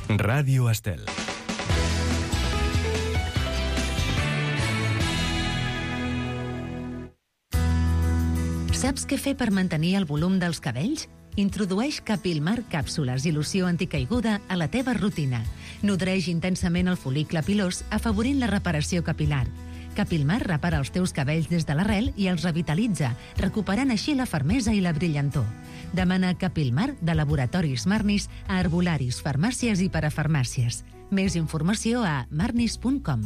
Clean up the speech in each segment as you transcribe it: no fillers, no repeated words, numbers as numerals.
Ràdio Estel. Saps què fer per mantenir el volum dels cabells? Introdueix Capilmar càpsules i loció anticaiguda a la teva rutina. Nodreix intensament el fol·licle pilós, afavorint la reparació capilar. Capilmar repara els teus cabells des de l'arrel i els revitalitza, recuperant així la fermesa i la brillantor. Demana Capilmar de Laboratoris Marnis a herbolaris, farmàcies i parafarmàcies. Més informació a marnis.com.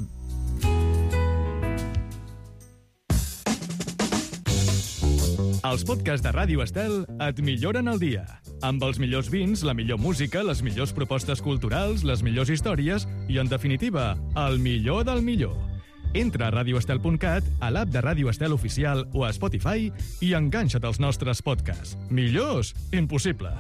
Els podcasts de Ràdio Estel et milloren el dia. Amb els millors vins, la millor música, les millors propostes culturals, les millors històries i, en definitiva, el millor del millor. Entra a radioestel.cat, a l'app de Ràdio Estel Oficial o a Spotify i enganxa't als nostres podcasts. Millors? Impossible.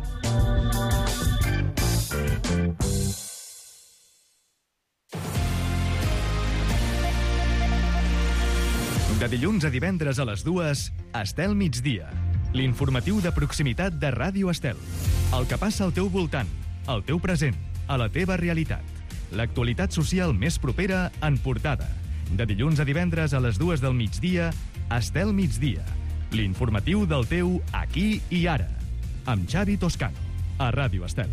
De dilluns a divendres a les 2, Estel Migdia. L'informatiu de proximitat de Ràdio Estel. El que passa al teu voltant, al teu present, a la teva realitat. L'actualitat social més propera en portada. De dilluns a divendres a les 2 del migdia, Estel Migdia. L'informatiu del teu aquí i ara. Amb Xavi Toscano, a Ràdio Estel.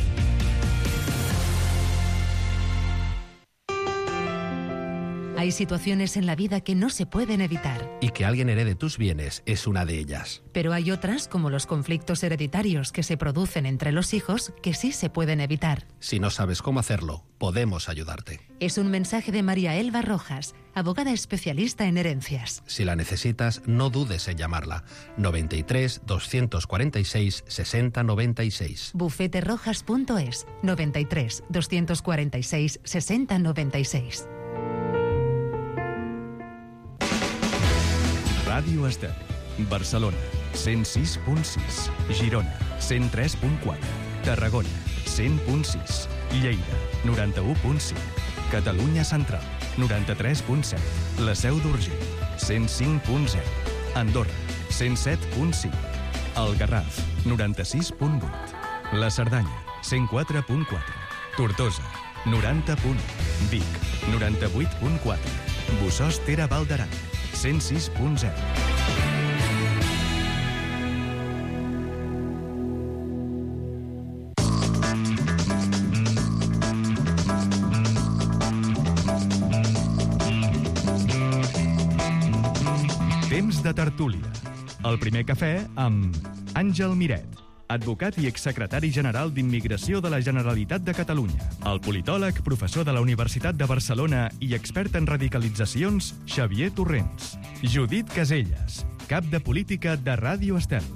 Hay situaciones en la vida que no se pueden evitar. Y que alguien herede tus bienes es una de ellas. Pero hay otras, como los conflictos hereditarios que se producen entre los hijos, que sí se pueden evitar. Si no sabes cómo hacerlo, podemos ayudarte. Es un mensaje de María Elba Rojas, abogada especialista en herencias. Si la necesitas, no dudes en llamarla. 93 246 60 96. Bufeterojas.es 93 246 60 96. Ràdio Estel. Barcelona, 106.6. Girona, 103.4. Tarragona, 100.6. Lleida, 91.5. Catalunya Central, 93.7. La Seu d'Urgell, 105.0. Andorra, 107.5. El Garraf, 96.8. La Cerdanya, 104.4. Tortosa, 90.1. Vic, 98.4. Bossòst Tere Val d'Aran, 106.0. Temps de tertúlia. El primer cafè amb Àngel Miret, advocat i exsecretari general d'Immigració de la Generalitat de Catalunya. El politòleg, professor de la Universitat de Barcelona i expert en radicalitzacions, Xavier Torrents. Judit Caselles, cap de política de Ràdio Estel.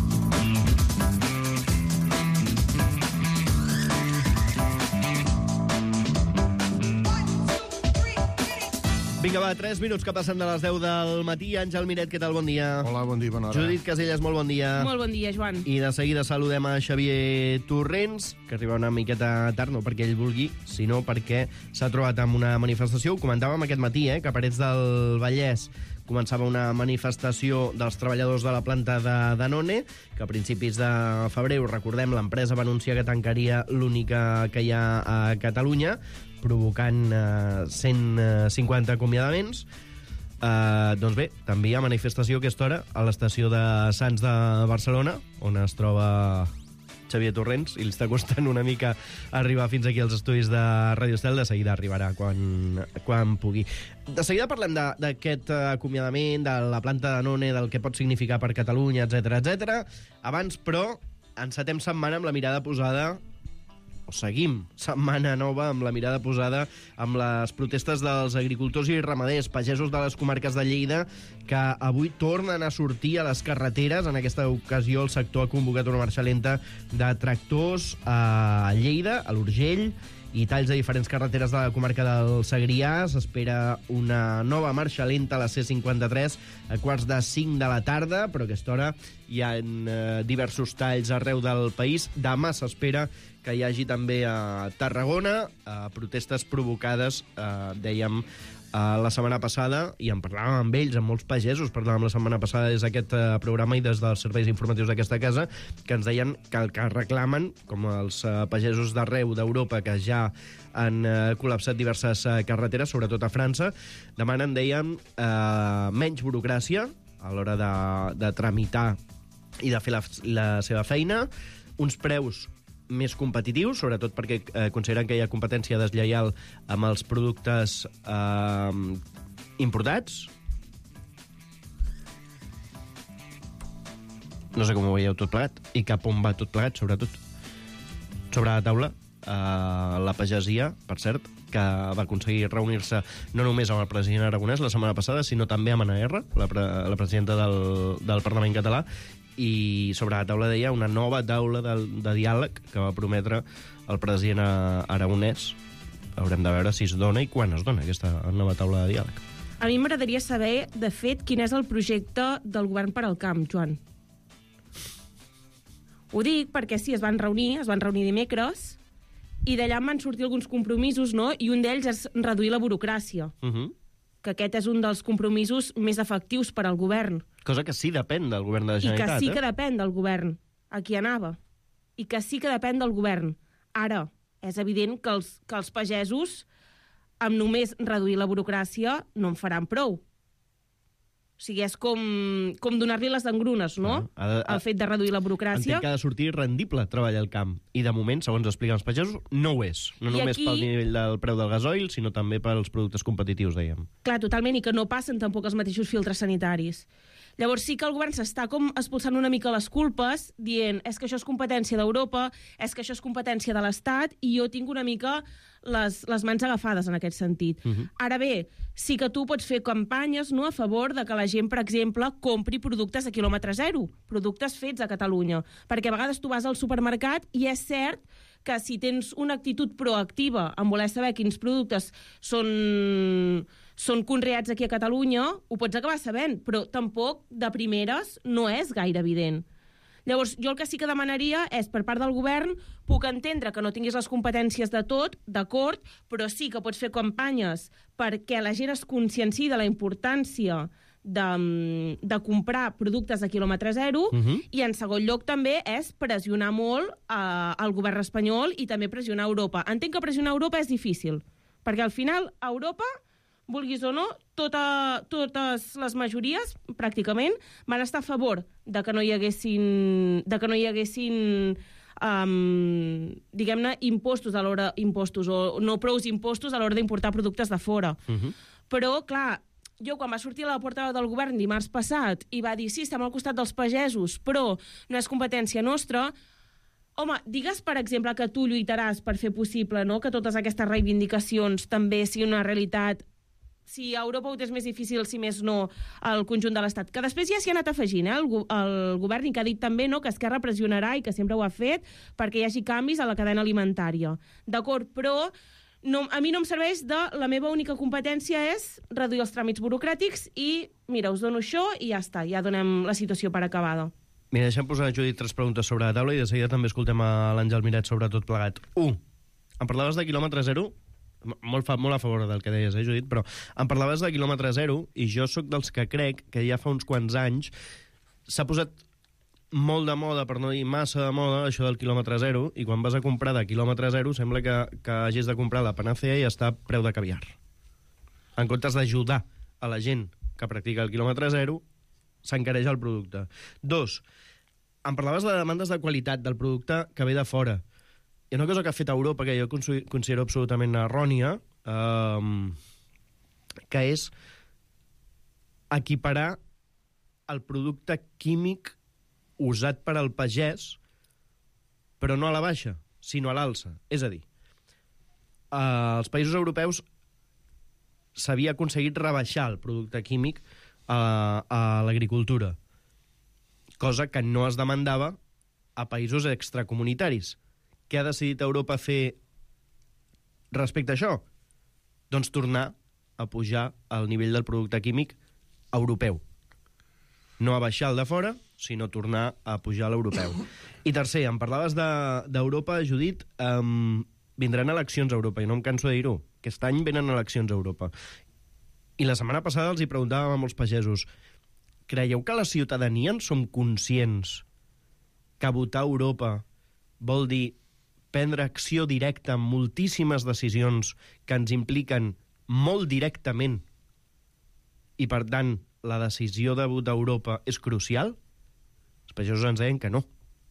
Vinga, va, 3 minuts que passen de les 10 del matí. Àngel Miret, què tal? Bon dia. Hola, bon dia, bona hora. Judit Caselles, molt bon dia. Molt bon dia, Joan. I de seguida saludem a Xavier Torrents, que arriba una miqueta tard, no perquè ell vulgui, sinó perquè s'ha trobat amb una manifestació. Ho comentàvem aquest matí, que a Parets del Vallès començava una manifestació dels treballadors de la planta de Danone, que a principis de febrer, ho recordem, l'empresa va anunciar que tancaria l'única que hi ha a Catalunya, provocant 150 acomiadaments. Doncs bé, també hi ha manifestació a aquesta hora a l'estació de Sants de Barcelona, on es troba Xavier Torrents, i li està costant una mica arribar fins aquí als estudis de Ràdio Estel. De seguida arribarà quan pugui. De seguida parlem d'aquest acomiadament, de la planta de Danone, del que pot significar per Catalunya, etc. Abans, però, encetem setmana amb la mirada posada, o seguim setmana nova amb la mirada posada amb les protestes dels agricultors i ramaders, pagesos de les comarques de Lleida, que avui tornen a sortir a les carreteres. En aquesta ocasió el sector ha convocat una marxa lenta de tractors a Lleida, a l'Urgell, i talls a diferents carreteres de la comarca del Segrià. S'espera una nova marxa lenta a la C53 a 4:45 de la tarda, però a aquesta hora hi ha diversos talls arreu del país. Demà s'espera que hi hagi també a Tarragona protestes provocades, dèiem, La setmana passada, i en parlàvem amb ells, amb molts pagesos, parlàvem la setmana passada des d'aquest programa i des dels serveis informatius d'aquesta casa, que ens deien que el que reclamen, com els pagesos d'arreu d'Europa que ja han col·lapsat diverses carreteres, sobretot a França, demanen, dèiem, menys burocràcia a l'hora de tramitar i de fer la seva feina, uns preus més competitius, sobretot perquè consideren que hi ha competència deslleial amb els productes importats. No sé com ho veieu tot plegat i cap on va tot plegat, sobretot. Sobre la taula, la pagesia, per cert, que va aconseguir reunir-se no només amb el president Aragonès la setmana passada, sinó també amb Anna R, la presidenta del Parlament català, i sobre la taula deia una nova taula de diàleg que va prometre el president Aragonès. Haurem de veure si es dona i quan es dona aquesta nova taula de diàleg. A mi m'agradaria saber, de fet, quin és el projecte del govern per al camp, Joan. Ho dic perquè sí, es van reunir dimecres, i d'allà en van sortir alguns compromisos, no? I un d'ells és reduir la burocràcia. Que aquest és un dels compromisos més efectius per al govern. Cosa que sí depèn del govern de la Generalitat. I que sí que depèn del govern. Aquí anava. I que sí que depèn del govern. Ara, és evident que els pagesos, amb només reduir la burocràcia, no en faran prou. O sigui, és com donar-li les engrunes, no? El fet de reduir la burocràcia. Entenc que ha de sortir rendible treballar al camp. I de moment, segons expliquen els pagesos, no ho és. No només pel nivell del preu del gasoil, sinó també pels productes competitius, dèiem. Clar, totalment, i que no passen tampoc els mateixos filtres sanitaris. Llavors sí que el govern s'està com expulsant una mica les culpes, dient és que això és competència d'Europa, és que això és competència de l'Estat, i jo tinc una mica les mans agafades en aquest sentit. Ara bé, sí que tu pots fer campanyes, no, a favor de que la gent, per exemple, compri productes a quilòmetre zero, productes fets a Catalunya, perquè a vegades tu vas al supermercat i és cert que si tens una actitud proactiva en voler saber quins productes són conreats aquí a Catalunya, ho pots acabar sabent, però tampoc de primeres no és gaire evident. Llavors, jo el que sí que demanaria és, per part del govern, puc entendre que no tinguis les competències de tot, d'acord, però sí que pots fer campanyes perquè la gent es conscienciï de la importància de comprar productes a quilòmetre zero, i en segon lloc també és pressionar molt al govern espanyol i també pressionar Europa. Entenc que pressionar Europa és difícil, perquè al final a Europa, vulguis o no, totes les majories, pràcticament, van estar a favor de que no hi haguessin diguem-ne, impostos o no prous impostos a l'hora d'importar productes de fora. Però, clar, jo quan va sortir la portaveu del govern dimarts passat i va dir sí, estem al costat dels pagesos, però no és competència nostra, home, digues, per exemple, que tu lluitaràs per fer possible, no?, que totes aquestes reivindicacions també siguin una realitat. Si a Europa ho és més difícil, si més no, al conjunt de l'Estat. Que després ja s'hi ha anat afegint, el govern, i que ha dit també, no?, que Esquerra pressionarà, i que sempre ho ha fet, perquè hi hagi canvis a la cadena alimentària. D'acord, però a mi no em serveix la meva única competència és reduir els tràmits burocràtics i, mira, us dono això i ja està, ja donem la situació per acabada. Mira, deixem posar, Judit, 3 preguntes sobre la taula i de seguida també escoltem a l'Àngel Miret sobre tot plegat. 1. Em parlaves de quilòmetre zero? Molt a favor del que deies, Judit, però em parlaves de quilòmetre zero i jo sóc dels que crec que ja fa uns quants anys s'ha posat molt de moda, per no dir massa de moda, això del quilòmetre zero, i quan vas a comprar de quilòmetre zero sembla que hagis de comprar la panacea i està a preu de caviar. En comptes d'ajudar a la gent que practica el quilòmetre zero, s'encareix el producte. 2. Em parlaves de demandes de qualitat del producte que ve de fora. Hi ha una cosa que ha fet Europa que jo considero absolutament errònia, que és equiparar el producte químic usat per al pagès, però no a la baixa, sinó a l'alça. És a dir, als països europeus s'havia aconseguit rebaixar el producte químic a l'agricultura, cosa que no es demandava a països extracomunitaris. Què ha decidit Europa fer respecte a això? Doncs tornar a pujar el nivell del producte químic europeu. No a baixar el de fora, sinó tornar a pujar l'europeu. I tercer, em parlaves d'Europa, Judit, vindran eleccions a Europa, i no em canso de dir-ho. Aquest any venen eleccions a Europa. I la setmana passada els hi preguntàvem a molts pagesos: creieu que la ciutadania en som conscients que votar a Europa vol dir prendre acció directa en moltíssimes decisions que ens impliquen molt directament i, per tant, la decisió de votar a Europa és crucial? Els pagesos ens deien que no.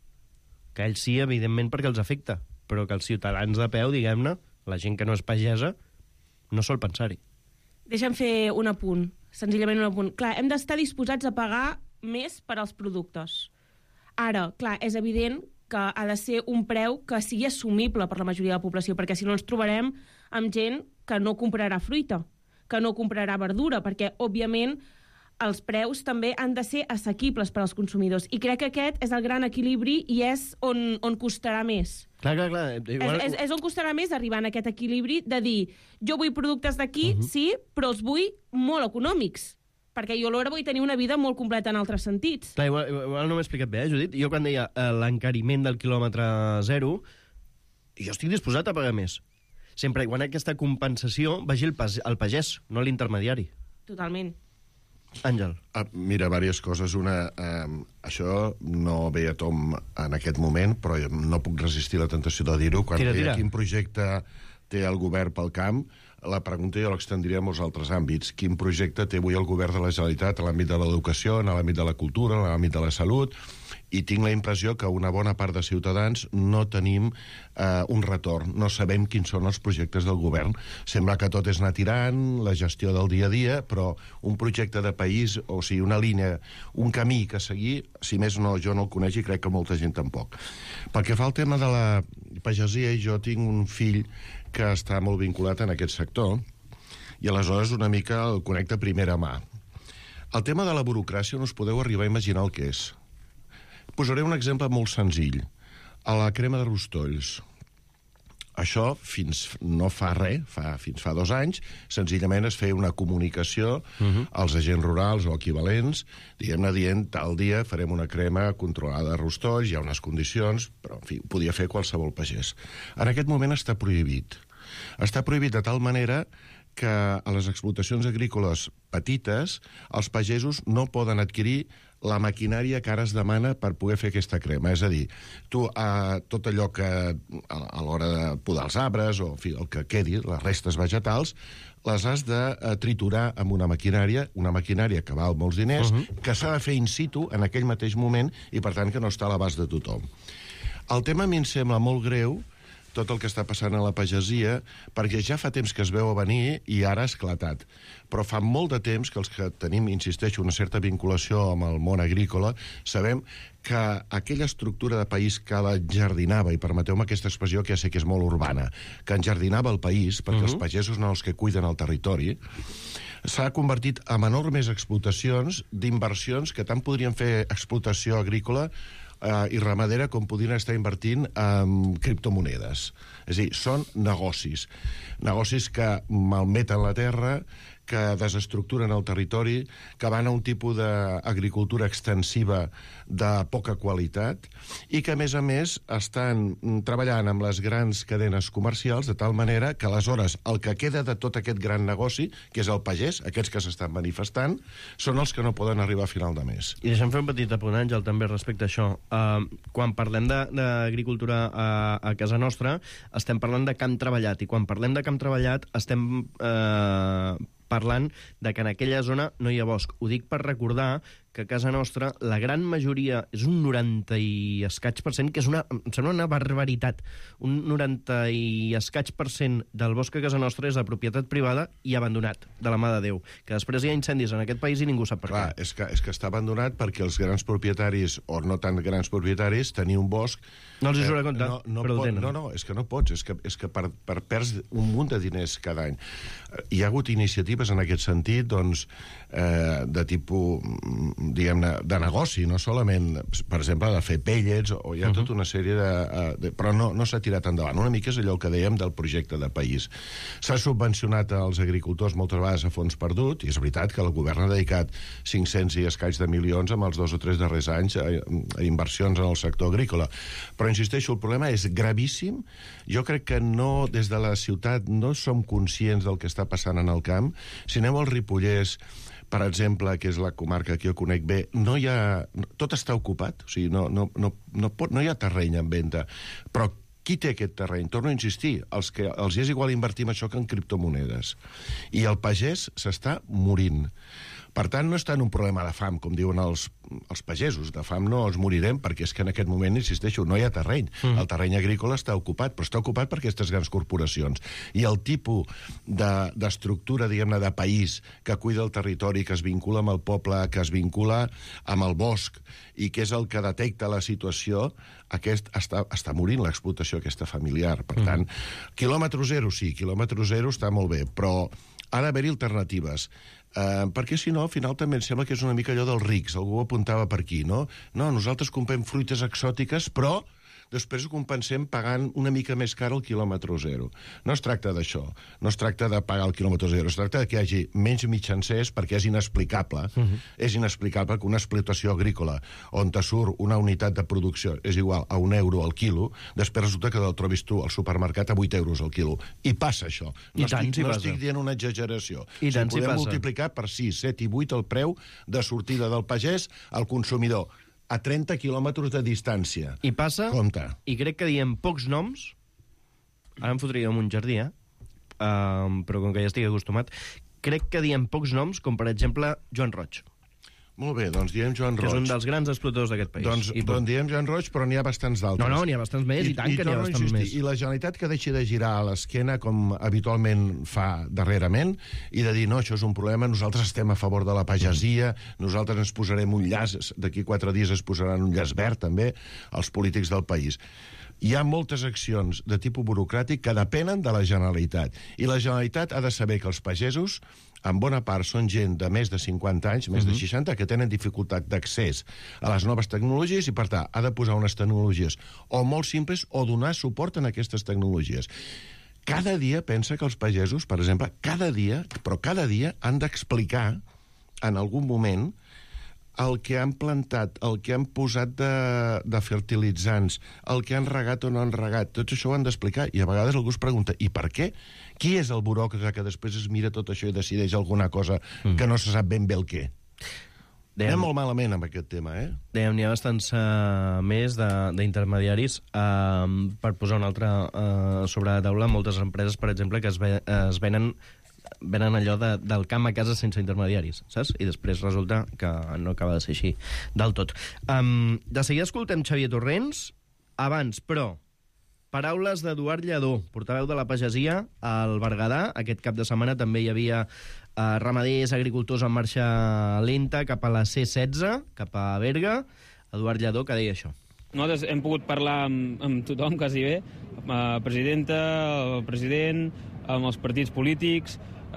Que ells sí, evidentment, perquè els afecta, però que els ciutadans de peu, diguem-ne, la gent que no és pagesa, no sol pensar-hi. Deixa'm fer un apunt, senzillament un apunt. Clar, hem d'estar disposats a pagar més per als productes. Ara, clar, és evident que ha de ser un preu que sigui assumible per la majoria de la població, perquè si no ens trobarem amb gent que no comprarà fruita, que no comprarà verdura, perquè, òbviament, els preus també han de ser assequibles per als consumidors. I crec que aquest és el gran equilibri i és on costarà més. Clar. Igual... És on costarà més arribar a aquest equilibri de dir, jo vull productes d'aquí, sí, però els vull molt econòmics, perquè jo alhora vull tenir una vida molt completa en altres sentits. Clar, igual no m'he explicat bé, Judit? Jo quan deia l'encariment del quilòmetre zero, jo estic disposat a pagar més. Sempre i quan aquesta compensació vagi al pagès, no a l'intermediari. Totalment. Àngel. Mira, diverses coses. Una, això no ve a tom en aquest moment, però no puc resistir la tentació de dir-ho. Quan Tira. quin projecte té el govern pel camp, la pregunta jo l'extendria a molts altres àmbits. Quin projecte té avui el govern de la Generalitat a l'àmbit de l'educació, en l'àmbit de la cultura, en l'àmbit de la salut? I tinc la impressió que una bona part de ciutadans no tenim un retorn, no sabem quins són els projectes del govern. Sembla que tot és anar tirant, la gestió del dia a dia, però un projecte de país, o sigui, una línia, un camí que seguir, si més no, jo no el coneix i crec que molta gent tampoc. Pel que fa al tema de la pagesia, jo tinc un fill que està molt vinculat en aquest sector i aleshores una mica el conec de primera mà. El tema de la burocràcia no us podeu arribar a imaginar el que és. Posaré un exemple molt senzill. A la crema de rostolls. Això no fa res, fins fa 2 anys, senzillament es feia una comunicació als agents rurals o equivalents, diguem-ne dient, tal dia farem una crema controlada de rostolls, hi ha unes condicions, però en fi, ho podia fer qualsevol pagès. En aquest moment està prohibit. Està prohibit de tal manera que a les explotacions agrícoles petites els pagesos no poden adquirir la maquinària que ara es demana per poder fer aquesta crema. És a dir, tu tot allò que a l'hora de podar els arbres o en fi, el que quedi, les restes vegetals, les has de triturar amb una maquinària que val molts diners, que s'ha de fer in situ en aquell mateix moment i per tant que no està a l'abast de tothom. El tema a mi em sembla molt greu, tot el que està passant a la pagesia, perquè ja fa temps que es veu a venir i ara ha esclatat. Però fa molt de temps que els que tenim, insisteixo, una certa vinculació amb el món agrícola, sabem que aquella estructura de país que l'enjardinava, i permeteu-me aquesta expressió que ja sé que és molt urbana, que enjardinava el país, perquè els pagesos són els que cuiden el territori, s'ha convertit en enormes explotacions d'inversions que tant podrien fer explotació agrícola i ramadera com podrien estar invertint en criptomonedes. És a dir, són negocis. Negocis que malmeten la terra, que desestructuren el territori, que van a un tipus d'agricultura extensiva de poca qualitat i que, a més, estan treballant amb les grans cadenes comercials de tal manera que, aleshores, el que queda de tot aquest gran negoci, que és el pagès, aquests que s'estan manifestant, són els que no poden arribar a final de mes. I deixa'm fer un petit apunt, Àngel, també respecte a això. Quan parlem d'agricultura a casa nostra, estem parlant de camp treballat, i quan parlem de camp treballat estem parlant de que en aquella zona no hi ha bosc. Ho dic per recordar que a casa nostra la gran majoria, és un 90 i escaig per cent, que és em sembla una barbaritat. Un 90 i escaig per cent del bosc a casa nostra és de propietat privada i abandonat, de la mà de Déu. Que després hi ha incendis en aquest país i ningú sap per què. És que està abandonat perquè els grans propietaris, o no tan grans propietaris, tenir un bosc... No els hi surt a compte, però el tenen. No, és que no pots. És que perds un munt de diners cada any. Hi ha hagut iniciatives en aquest sentit, doncs, de tipus diguem-ne, de negoci, no solament, per exemple, de fer pellets, o hi ha tota una sèrie però no s'ha tirat endavant. Una mica és allò que dèiem del projecte de país. S'ha subvencionat als agricultors moltes vegades a fons perdut, i és veritat que el govern ha dedicat 500 i escaig de milions amb els 2 o 3 darrers anys a inversions en el sector agrícola. Però, insisteixo, el problema és gravíssim. Jo crec que des de la ciutat no som conscients del que està passant en el camp. Si aneu al Ripollès, per exemple, que és la comarca que jo conec bé, tot està ocupat, o sigui, no hi ha terreny en venda. Però qui té aquest terreny? Torno a insistir, els és igual invertir en això que en criptomonedes. I el pagès s'està morint. Per tant, no està en un problema de fam, com diuen els pagesos. De fam no ens morirem, perquè és que en aquest moment, insisteixo, no hi ha terreny. El terreny agrícola està ocupat, però està ocupat per aquestes grans corporacions. I el tipus d'estructura, diguem-ne, de país que cuida el territori, que es vincula amb el poble, que es vincula amb el bosc, i que és el que detecta la situació, està morint l'explotació aquesta familiar. Per tant, quilòmetre zero, sí, quilòmetre zero està molt bé, però ha d'haver-hi alternatives. Perquè si no, al final també em sembla que és una mica allò dels rics, algú ho apuntava per aquí, no? No, nosaltres comprem fruites exòtiques, però després ho compensem pagant una mica més car el quilòmetre zero. No es tracta d'això, no es tracta de pagar el quilòmetre zero, es tracta que hi hagi menys mitjancers, perquè és inexplicable, és inexplicable que una explotació agrícola on te surt una unitat de producció és igual a €1 al quilo, després resulta que el trobis tu al supermercat a 8 euros al quilo. I passa això. No estic dient una exageració. I tant, podem multiplicar per 6, 7 i 8 el preu de sortida del pagès al consumidor a 30 quilòmetres de distància. I passa, compte. I crec que diem pocs noms, ara em fotria amb un jardí, però com que ja estic acostumat, crec que diem pocs noms, com per exemple Joan Roig. Molt bé, doncs diem Joan Roig. Que és un dels grans explotadors d'aquest país. Doncs diem Joan Roig, però n'hi ha bastants d'altres. No, n'hi ha bastants més, i tant que n'hi ha bastants més. I la Generalitat que deixi de girar a l'esquena, com habitualment fa darrerament, i de dir, no, això és un problema, nosaltres estem a favor de la pagesia, nosaltres ens posarem un llaç, d'aquí 4 dies es posaran un llaç verd, també, als polítics del país. Hi ha moltes accions de tipus burocràtic que depenen de la Generalitat. I la Generalitat ha de saber que els pagesos, en bona part, són gent de més de 50 anys, més de 60, que tenen dificultat d'accés a les noves tecnologies i, per tant, ha de posar unes tecnologies o molt simples o donar suport a aquestes tecnologies. Cada dia pensa que els pagesos, per exemple, cada dia han d'explicar en algun moment el que han plantat, el que han posat de fertilitzants, el que han regat o no han regat, tot això ho han d'explicar. I a vegades algú es pregunta, i per què? Qui és el buròcrata que després es mira tot això i decideix alguna cosa que no se sap ben bé el què? Anem molt malament amb aquest tema, Dèiem, n'hi ha bastants més d'intermediaris. Per posar un altre sobre la taula, moltes empreses, per exemple, que es venen allò del camp a casa sense intermediaris, saps? I després resulta que no acaba de ser així del tot. De seguida escoltem Xavier Torrents. Abans, però, paraules d'Eduard Lledó, portaveu de la pagesia al Berguedà. Aquest cap de setmana també hi havia ramaders, agricultors en marxa lenta cap a la C16, cap a Berga. Eduard Lledó, que deia això. Nosaltres hem pogut parlar amb tothom, quasi bé, amb la presidenta, el president, amb els partits polítics,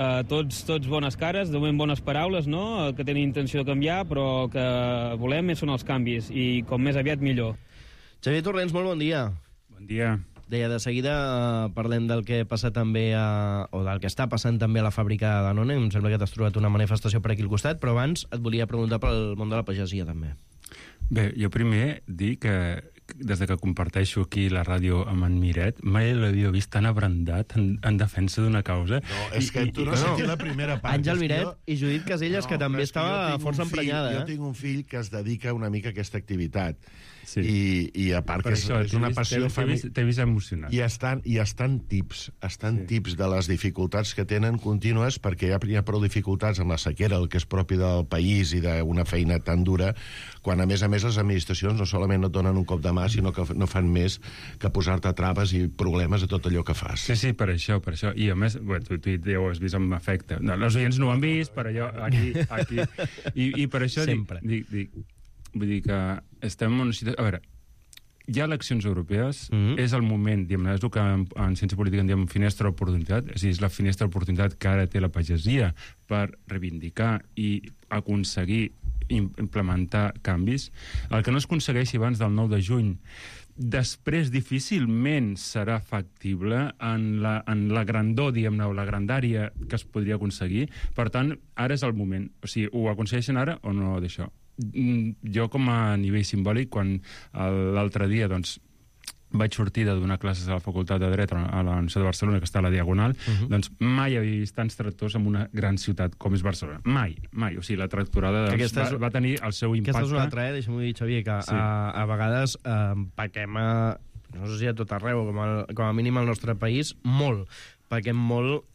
tots bones cares, de moment bones paraules, no?, que tenen intenció de canviar, però que volem són els canvis, i com més aviat millor. Xavier Torrents, molt bon dia. Bon dia. Deia, de seguida parlem del que passa també o del que està passant també a la fàbrica de Danone. Em sembla que t'has trobat una manifestació per aquí al costat, però abans et volia preguntar pel món de la pagesia, també. Bé, jo primer dic que des que comparteixo aquí la ràdio amb en Miret, mai l'havia vist tan abrandat en defensa d'una causa. No, és que tu no has sentit la primera part. Àngel Miret i Judit Caselles, que també estava força emprenyada. Jo tinc un fill que es dedica una mica a aquesta activitat. Sí. I a part que és una passió familiar. T'he vist emocionat. I estan tips de les dificultats que tenen contínues, perquè hi ha prou dificultats amb la sequera, el que és propi del país i d'una feina tan dura, quan a més les administracions no solament no et donen un cop de mà, sinó que no fan més que posar-te traves i problemes a tot allò que fas. Sí, per això. I a més, tu ja ho has vist amb efecte. No, els oients no ho han vist, però jo aquí. I per això sempre. Vull dir que estem en una situació... A veure, hi ha eleccions europees, és el moment, diguem, és el que en ciència política en diem finestra d'oportunitat, és a dir, és la finestra d'oportunitat que ara té la pagesia per reivindicar i aconseguir implementar canvis. El que no es aconsegueixi abans del 9 de juny, després difícilment serà factible en la grandor, diguem-ne, o la grandària que es podria aconseguir. Per tant, ara és el moment. O sigui, ho aconsegueixen ara o no d'això? Jo, com a nivell simbòlic, quan l'altre dia, doncs, vaig sortir de donar classes a la Facultat de Dret a la Universitat de Barcelona, que està a la Diagonal, doncs mai havia vist tants tractors en una gran ciutat com és Barcelona. Mai. O sigui, la tractorada va tenir el seu impacte. Aquesta és una altra, deixa'm-ho dir, Xavier, que a vegades pequem no sé si a tot arreu, com a mínim al nostre país, molt. Pequem molt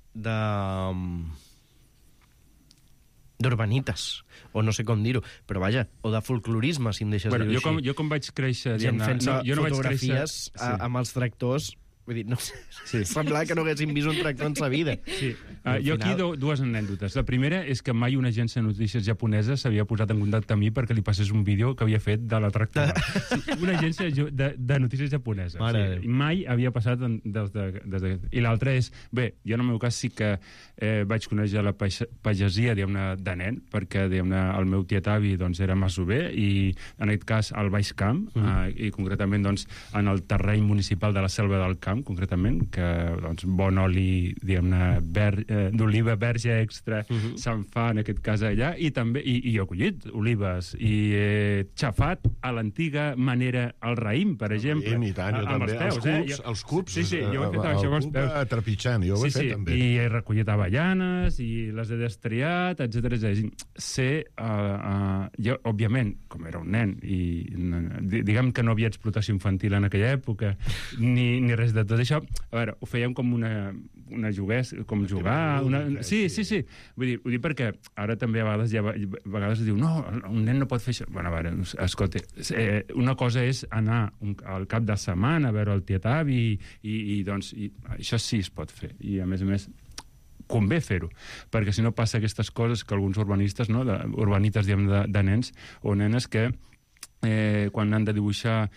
d'urbanites, o no sé com dir-ho, però vaja, o de folclorisme, si em deixes dir-ho així. Jo com vaig créixer... Gent fent-se fotografies amb els tractors, vull dir, no sé, semblava que no haguessin vist un tractor en sa vida. Sí. Jo aquí dues anècdotes. La primera és que mai una agència de notícies japonesa s'havia posat en contacte amb mi perquè li passés un vídeo que havia fet de la tractora. Una agència de notícies japonesa. Mai havia passat des de... I l'altra és... Bé, jo en el meu cas sí que vaig conèixer la pagesia, diguem-ne, de nen, perquè, diguem-ne, el meu tiet-avi era masover, i en aquest cas al Baix Camp, i concretament en el terreny municipal de la Selva del Camp, concretament, que bon oli, diguem-ne, d'oliva verge extra se'n fa en aquest cas allà, i també i he collit olives i he xafat a l'antiga manera el raïm, per exemple, i tant, jo també, els cubs, jo he fet això amb els peus, trepitjant, jo ho he fet també, i he recollit avellanes i les he destriat, etc. Sé, jo, òbviament, com era un nen, i diguem que no havia explotació infantil en aquella època, ni res de tot això. A veure, ho fèiem com una jugués, com jugar... Sí. Vull dir perquè ara també a vegades es diu no, un nen no pot fer això. Bueno, a veure, escolta, una cosa és anar al cap de setmana a veure el tiet-avi i això sí es pot fer. I a més convé fer-ho, perquè si no passa aquestes coses que alguns urbanistes, urbanites, diguem, de nens o nenes que quan han de dibuixar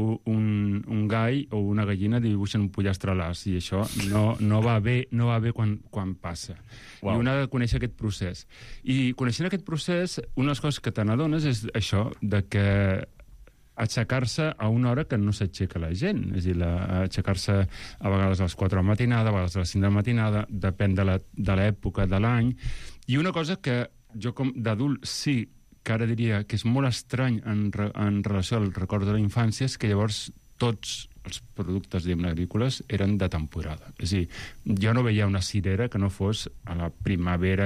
un gall o una gallina dibuixen un pollastre a l'as, i això no va bé quan passa. I un ha de conèixer aquest procés. I coneixent aquest procés, una de les coses que te n'adones és això, de que aixecar-se a una hora que no s'aixeca la gent, és a dir, aixecar-se a vegades a les 4 de la matinada, a vegades a les 5 de la matinada, depèn de l'època de l'any, i una cosa que jo com d'adult sí que ara diria que és molt estrany en relació al record de la infància, és que llavors tots els productes, diguem, agrícoles eren de temporada. És a dir, jo no veia una cirera que no fos a la primavera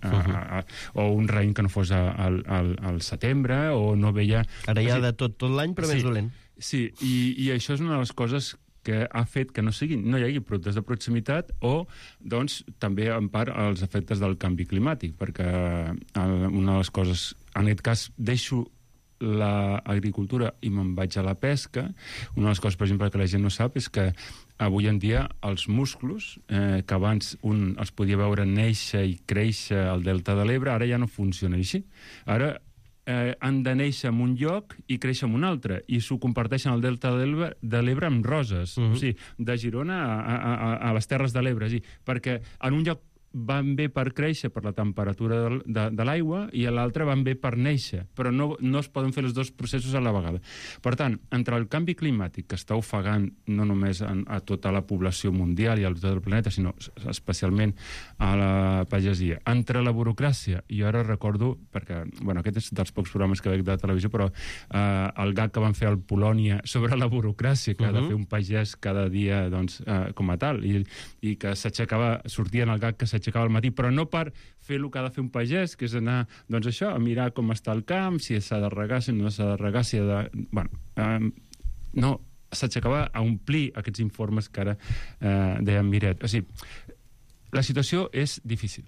o un raïm que no fos al setembre, o no veia... Ara hi ha de tot l'any, però més dolent. Sí, i això és una de les coses que ha fet que no hi hagi productes de proximitat, o també en part els efectes del canvi climàtic, perquè una de les coses, en aquest cas deixo l'agricultura i me'n vaig a la pesca. Una de les coses, per exemple, que la gent no sap és que avui en dia els musclos, que abans un els podia veure néixer i créixer al Delta de l'Ebre, ara ja no funciona així. Ara han de néixer en un lloc i créixer en un altre, i s'ho comparteixen al Delta de l'Ebre amb roses, o sigui, de Girona a les Terres de l'Ebre, perquè en un lloc van bé per créixer per la temperatura de l'aigua, i a l'altre van bé per néixer, però no es poden fer els dos processos a la vegada. Per tant, entre el canvi climàtic que està ofegant no només a tota la població mundial i a tot el planeta, sinó especialment a la pagesia, entre la burocràcia, i ara recordo, perquè aquest és dels pocs programes que veig de televisió, però el gag que van fer al Polònia sobre la burocràcia que ha de fer un pagès cada dia com a tal, i que sortien el gag que s'aixecava al matí, però no per fer el que ha de fer un pagès, que és anar, a mirar com està el camp, si s'ha de regar, si no s'ha de regar, si ha de... no, s'aixecava a omplir aquests informes que ara deia Miret. O sigui, la situació és difícil.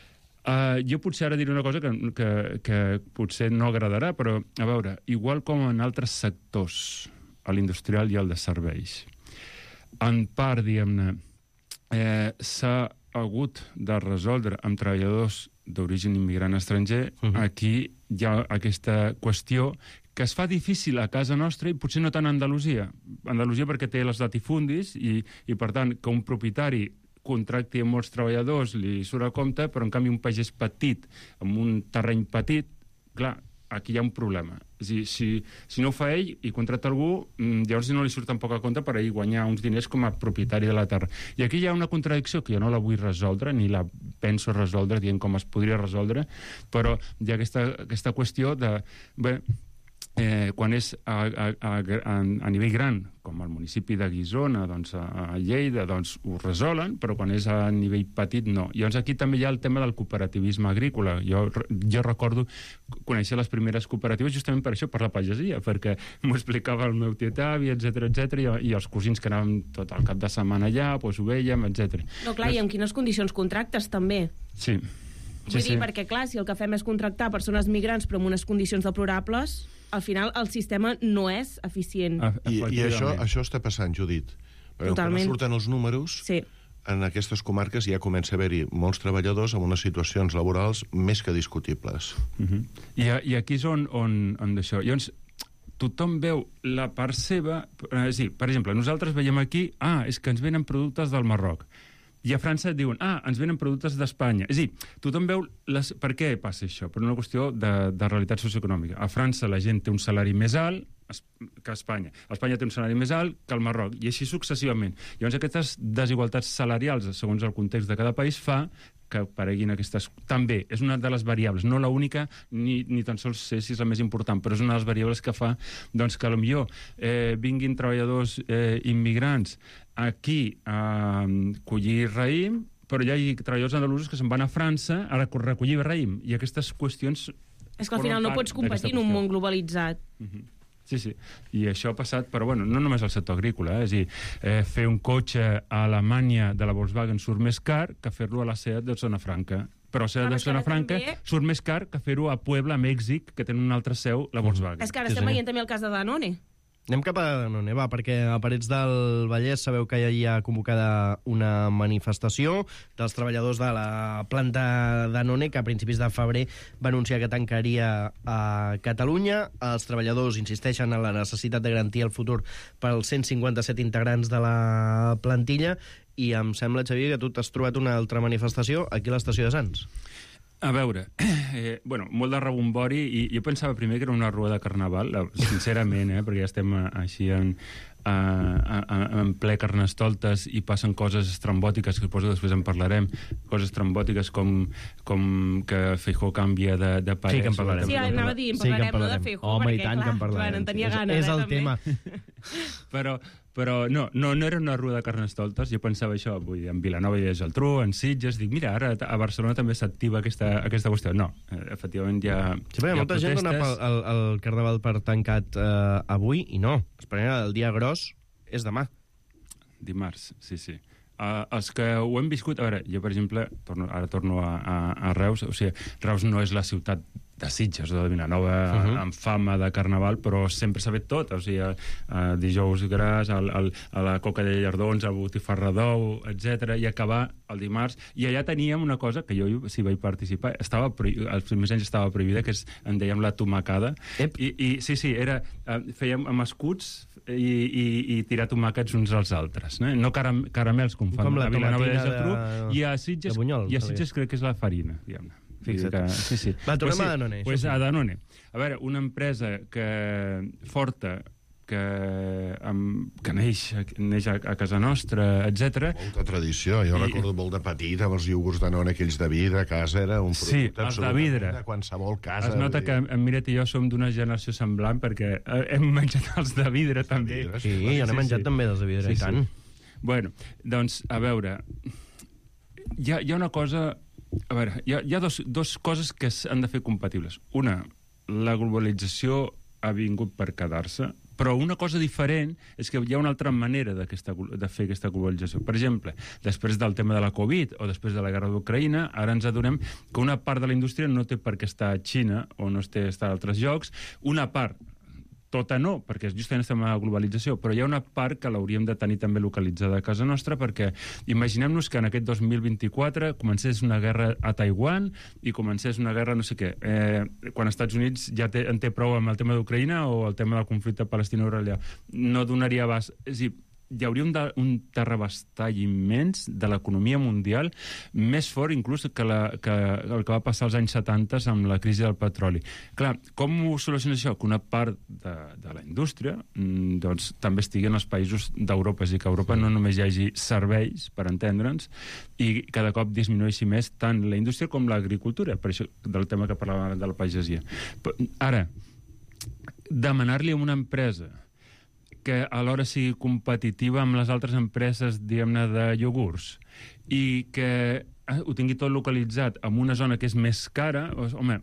Jo potser ara diré una cosa que potser no agradarà, però, a veure, igual com en altres sectors, a l'industrial i al de serveis, en part, diguem-ne, s'ha hagut de resoldre amb treballadors d'origen immigrant estranger, aquí hi ha aquesta qüestió que es fa difícil a casa nostra, i potser no tant a Andalusia. Andalusia perquè té les latifundis, i per tant, que un propietari contracti amb molts treballadors li surt a compte, però en canvi un pagès petit, amb un terreny petit, clar, aquí hi ha un problema. És a dir, si no ho fa ell i contracta algú, llavors no li surt tampoc a compte per ell guanyar uns diners com a propietari de la terra. I aquí hi ha una contradicció que jo no la vull resoldre, ni la penso resoldre, dient com es podria resoldre, però hi ha aquesta qüestió de... Bé, quan és a nivell gran, com al municipi de Guissona, doncs a Lleida, doncs ho resolen, però quan és a nivell petit, no. Llavors aquí també hi ha el tema del cooperativisme agrícola. Jo recordo conèixer les primeres cooperatives justament per això, per la pagesia, perquè m'ho explicava el meu tiet-avi, etc i els cosins que anàvem tot el cap de setmana allà, doncs ho vèiem, etc. No, clar, i amb quines condicions contractes, també. Sí. Vull dir, perquè, clar, si el que fem és contractar persones migrants però amb unes condicions deplorables, al final el sistema no és eficient. I això està passant, Judit. Totalment. Quan surten els números, sí. En aquestes comarques ja comença a haver-hi molts treballadors amb unes situacions laborals més que discutibles. I aquí és on d'això... Llavors, tothom veu la part seva... Sí, per exemple, nosaltres veiem aquí, és que ens venen productes del Marroc. I a França diuen, ens venen productes d'Espanya. És a dir, tothom veu... Per què passa això? Per una qüestió de realitat socioeconòmica. A França la gent té un salari més alt que a Espanya. A Espanya té un salari més alt que al Marroc, i així successivament. Llavors aquestes desigualtats salarials, segons el context de cada país, fa que apareguin aquestes... També és una de les variables, no l'única, ni tan sols sé si és la més important, però és una de les variables que fa doncs, que potser vinguin treballadors immigrants aquí a collir raïm, però hi ha treballadors andalusos que se'n van a França a recollir raïm, i aquestes qüestions... És que al final no pots competir en un món globalitzat. Sí, i això ha passat, però bueno, no només al sector agrícola, és a dir, fer un cotxe a Alemanya de la Volkswagen surt més car que fer-lo a la SEAT de Zona Franca. Però a SEAT de Zona Franca surt més car que fer-ho a Puebla, a Mèxic, que tenen un altre seu, la Volkswagen. És que ara estem veient també el cas de Danone. Anem cap a Danone, perquè a Parets del Vallès sabeu que hi ha convocada una manifestació dels treballadors de la planta Danone, que a principis de febrer va anunciar que tancaria a Catalunya. Els treballadors insisteixen en la necessitat de garantir el futur per als 157 integrants de la plantilla, i em sembla, Xavier, que tu t'has trobat una altra manifestació aquí a l'estació de Sants. A veure, molt de rebombori, i jo pensava primer que era una rua de carnaval, sincerament, perquè ja estem així en ple carnestoltes i passen coses estrambòtiques, que suposo després en parlarem, coses estrambòtiques com que Feijóo canvia de parer. Sí, que en parlarem. Sí, anava a dir, en parlarem, no de Feijóo, perquè, i tant, que en parlarem. En tenia ganes. És el tema. Però no era una rua de carnestoltes. Jo pensava això, vull dir, en Vilanova i la Geltrú, en Sitges, dic, mira, ara a Barcelona també s'activa aquesta qüestió. No, efectivament hi ha sí, perquè molta gent dona el Carnaval per tancat avui, i no. El dia gros és demà. Dimarts, sí. Els que ho hem viscut... A veure, jo, per exemple, torno a Reus. O sigui, Reus no és la ciutat de Sitges o de Vilanova amb fama de carnaval, però sempre s'ha fet tot. O sigui, dijous gras, a la coca de llardons, a botifarra d'ou, etc. I acabar el dimarts. I allà teníem una cosa que jo s'hi vaig participar. Els primers anys estava prohibida, que en dèiem la tomacada. I sí, fèiem amb escuts i tirar tomàquets uns als altres. No caramels, com fan a Vilanova i la Geltrú. I a Sitges crec que és la farina, diguem-ne. Fixa't. Sí. Va, tornem a Danone. A Danone. A veure, una empresa forta, que neix a casa nostra, etc. Molta tradició. Jo recordo molt de petit, amb els iogurts Danone, aquells de vidre, a casa era un producte absolutament de qualsevol casa. Es nota que en Miret i jo som d'una generació semblant, perquè hem menjat els de vidre, també. Sí, jo n'he menjat també dels de vidre, i tant. Bueno, doncs, a veure, hi ha una cosa... A veure, hi ha dos coses que s'han de fer compatibles. Una, la globalització ha vingut per quedar-se, però una cosa diferent és que hi ha una altra manera de fer aquesta globalització. Per exemple, després del tema de la Covid o després de la guerra d'Ucraïna, ara ens adonem que una part de la indústria no té per què estar a Xina o no té estar a altres llocs. Una part, tota no, perquè justament estem a la globalització, però hi ha una part que l'hauríem de tenir també localitzada a casa nostra, perquè imaginem-nos que en aquest 2024 comencés una guerra a Taiwan i comencés una guerra no sé què. Quan els Estats Units ja en té prou amb el tema d'Ucraïna o el tema del conflicte palestino-israelià. No donaria abast. És a dir, hi hauria un terrabastall immens de l'economia mundial, més fort inclús que el que va passar als anys 70 amb la crisi del petroli. Clar, com ho soluciona això? Que una part de la indústria doncs, també estigui en els països d'Europa, és a dir, que a Europa no només hi hagi serveis, per entendre'ns, i cada cop disminueixi més tant la indústria com l'agricultura, per això del tema que parlàvem de la pagesia. Ara, demanar-li a una empresa que alhora sigui competitiva amb les altres empreses, diguem-ne, de iogurts, i que ho tingui tot localitzat en una zona que és més cara, home,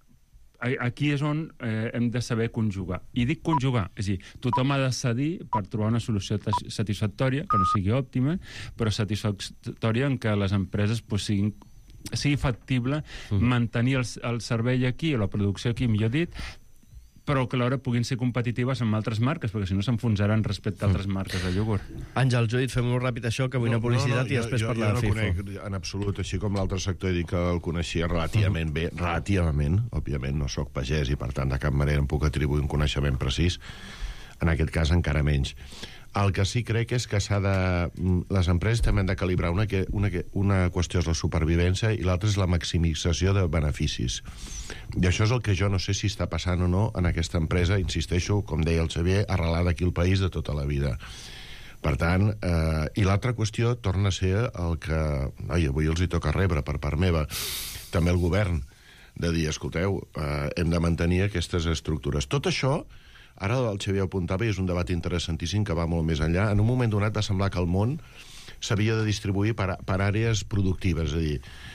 aquí és on hem de saber conjugar. I dic conjugar, és a dir, tothom ha de cedir per trobar una solució satisfactòria, que no sigui òptima, però satisfactòria en què les empreses sigui factible mantenir el servei aquí, o la producció aquí, millor dit, però que alhora puguin ser competitives amb altres marques, perquè si no s'enfonsaran respecte a altres marques de iogurt. Àngel, Judit, fem molt ràpid això, que vull una publicitat i després parlar de FIFO. Jo no conec en absolut, així com l'altre sector, he dit que el coneixia relativament bé, relativament, òbviament, no sóc pagès i per tant de cap manera em puc atribuir un coneixement precís, en aquest cas encara menys. El que sí crec és que les empreses també han de calibrar una qüestió és la supervivència i l'altra és la maximització de beneficis. I això és el que jo no sé si està passant o no en aquesta empresa, insisteixo, com deia el Xavier, arrelada aquí al país de tota la vida. Per tant, i l'altra qüestió torna a ser el que avui els hi toca rebre per part meva, també el govern, de dir, escolteu, hem de mantenir aquestes estructures. Tot això, ara el Xavier apuntava, i és un debat interessantíssim que va molt més enllà, en un moment donat va semblar que el món s'havia de distribuir per àrees productives, és a dir,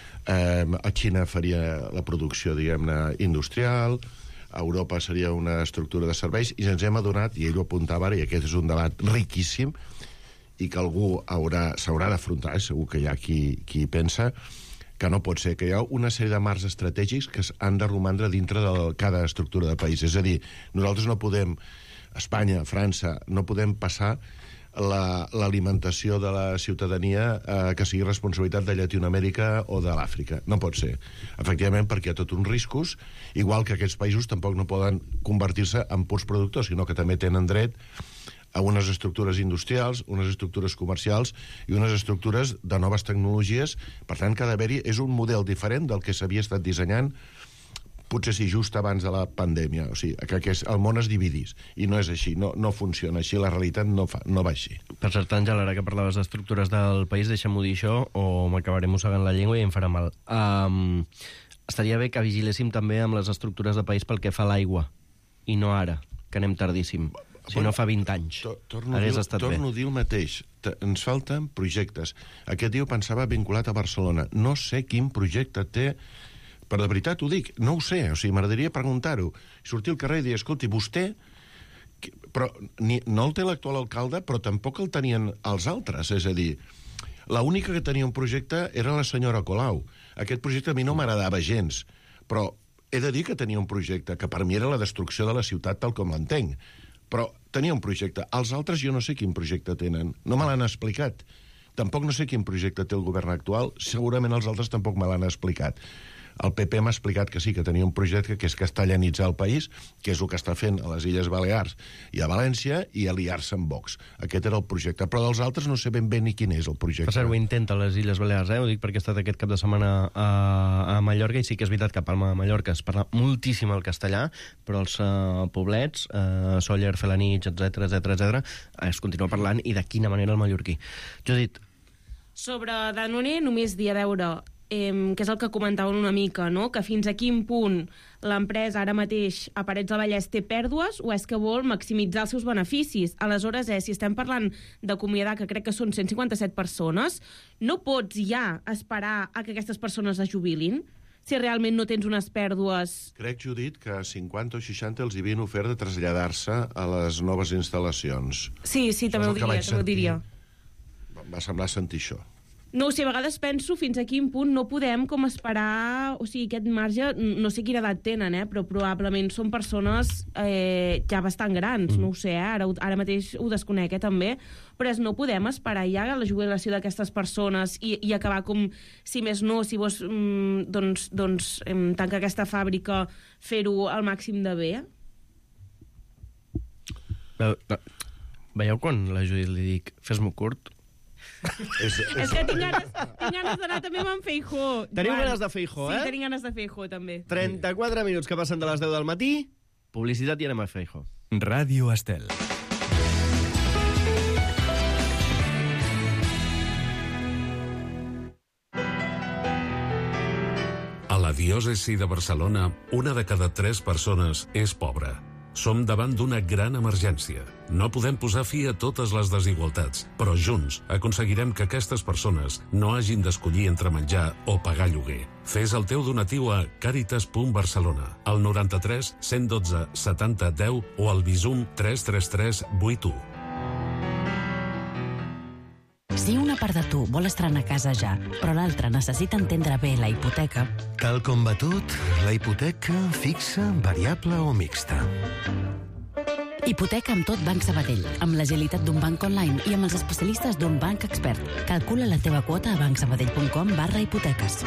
a Xina faria la producció, diguem-ne, industrial, a Europa seria una estructura de serveis, i ens hem adonat, i ell ho apuntava ara, i aquest és un debat riquíssim, i que algú s'haurà d'afrontar, segur que hi ha qui pensa, que no pot ser, que hi ha una sèrie de marcs estratègics que han de romandre dintre de cada estructura de país. És a dir, nosaltres no podem, Espanya, França, no podem passar l'alimentació de la ciutadania que sigui responsabilitat de Llatinoamèrica o de l'Àfrica. No pot ser. Efectivament, perquè hi ha tot uns riscos, igual que aquests països tampoc no poden convertir-se en purs productors, sinó que també tenen dret a unes estructures industrials, unes estructures comercials i unes estructures de noves tecnologies. Per tant, que ha d'haver-hi és un model diferent del que s'havia estat dissenyant, potser sí, just abans de la pandèmia. O sigui, que el món es dividís. I no és així, no funciona així, la realitat no va així. Per cert, Àngel, ara que parlaves d'estructures del país, deixa'm-ho dir això, o m'acabaré mossegant la llengua i em farà mal. Estaria bé que vigiléssim també amb les estructures de país pel que fa a l'aigua, i no ara, que anem tardíssim. Si no fa 20 anys. Torno a dir el mateix. Ens falten projectes. Aquest dia ho pensava vinculat a Barcelona. No sé quin projecte té, però de veritat ho dic, no ho sé. O sigui, m'agradaria preguntar-ho. Sortir al carrer i dir, escolti, vostè... Però no el té l'actual alcalde, però tampoc el tenien els altres. És a dir, l'única que tenia un projecte era la senyora Colau. Aquest projecte a mi no m'agradava gens, però he de dir que tenia un projecte, que per mi era la destrucció de la ciutat tal com l'entenc. Però tenia un projecte. Els altres jo no sé quin projecte tenen. No me l'han explicat. Tampoc no sé quin projecte té el govern actual. Segurament els altres tampoc me l'han explicat. El PP m'ha explicat que sí, que tenia un projecte que és castellanitzar el país, que és el que està fent a les Illes Balears i a València, i aliar-se amb Vox. Aquest era el projecte. Però dels altres no sé ben bé ni quin és el projecte. Per cert, ho intenta a les Illes Balears, ho dic perquè he estat aquest cap de setmana a Mallorca, i sí que és veritat que a Palma de Mallorca es parla moltíssim el castellà, però els poblets, Sóller, Felanitx, etc, es continua parlant, i de quina manera el mallorquí. Judit. Sobre Danone, només dir a veure... que és el que comentaven una mica, no? Que fins a quin punt l'empresa ara mateix a Parets del Vallès té pèrdues o és que vol maximitzar els seus beneficis. Aleshores, si estem parlant d'acomiadar, que crec que són 157 persones, no pots ja esperar a que aquestes persones es jubilin si realment no tens unes pèrdues... Crec, Judit, que 50 o 60 els havien ofert de traslladar-se a les noves instal·lacions. Sí, també ho diria. Va semblar sentir això. No ho sé, a vegades penso fins a quin punt no podem com esperar... O sigui, aquest marge, no sé quina edat tenen, però probablement són persones ja bastant grans, no ho sé, ara mateix ho desconec, també, però no podem esperar ja la jubilació d'aquestes persones i acabar com, si més no, si vols tancar aquesta fàbrica, fer-ho al màxim de bé? Veieu quan la Judit li dic fes-m'ho curt? És que tinc ganes d'anar també amb en Feijóo. Teniu ganes de Feijóo, Sí, tenim ganes de Feijóo, també. 34 minuts que passen de les 10 del matí, publicitat i anem a Feijóo. Ràdio Estel. A la diòcesi de Barcelona, 1 de cada 3 persones és pobra. Som davant d'una gran emergència. No podem posar fi a totes les desigualtats, però junts aconseguirem que aquestes persones no hagin d'escollir entre menjar o pagar lloguer. Fes el teu donatiu a caritas.barcelona, al 93 112 70 10 o al Bizum 333 81. Si una part de tu vol estrenar casa ja, però l'altra necessita entendre bé la hipoteca... Tal com va tot, la hipoteca fixa, variable o mixta. Hipoteca amb tot Banc Sabadell, amb l'agilitat d'un banc online i amb els especialistes d'un banc expert. Calcula la teva quota a bancsabadell.com/hipoteques.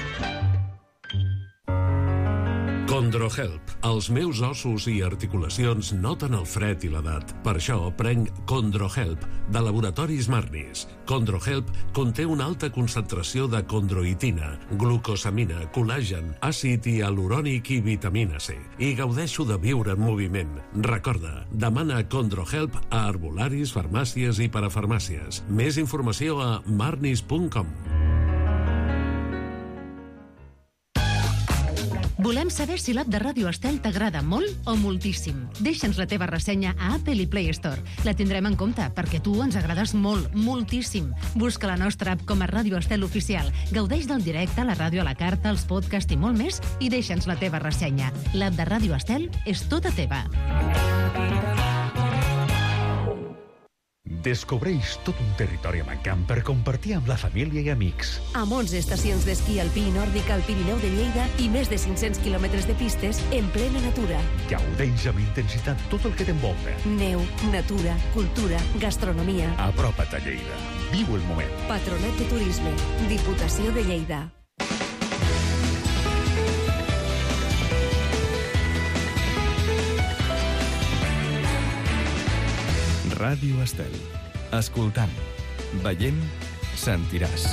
Condrohelp. Els meus ossos i articulacions noten el fred i l'edat. Per això prenc Condrohelp, de Laboratoris Marnis. Condrohelp conté una alta concentració de condroitina, glucosamina, col·làgen, àcid hialurònic i vitamina C. I gaudeixo de viure en moviment. Recorda, demana Condrohelp a herbolaris, farmàcies i parafarmàcies. Més informació a marnis.com. Volem saber si l'app de Ràdio Estel t'agrada molt o moltíssim. Deixa'ns la teva ressenya a Apple i Play Store. La tindrem en compte, perquè tu ens agrades molt, moltíssim. Busca la nostra app com a Ràdio Estel Oficial. Gaudeix del directe, la ràdio a la carta, els podcasts i molt més, i deixa'ns la teva ressenya. L'app de Ràdio Estel és tota teva. Descobreix tot un territori mancant per compartir amb la família i amics. Amb 11 estacions d'esquí alpí i nòrdic al Pirineu de Lleida i més de 500 quilòmetres de pistes en plena natura. Gaudeix amb intensitat tot el que t'envolta. Neu, natura, cultura, gastronomia. Apropa't a Lleida. Viu el moment. Patronat de Turisme. Diputació de Lleida. Ràdio Estel. Escoltant, veient, sentiràs.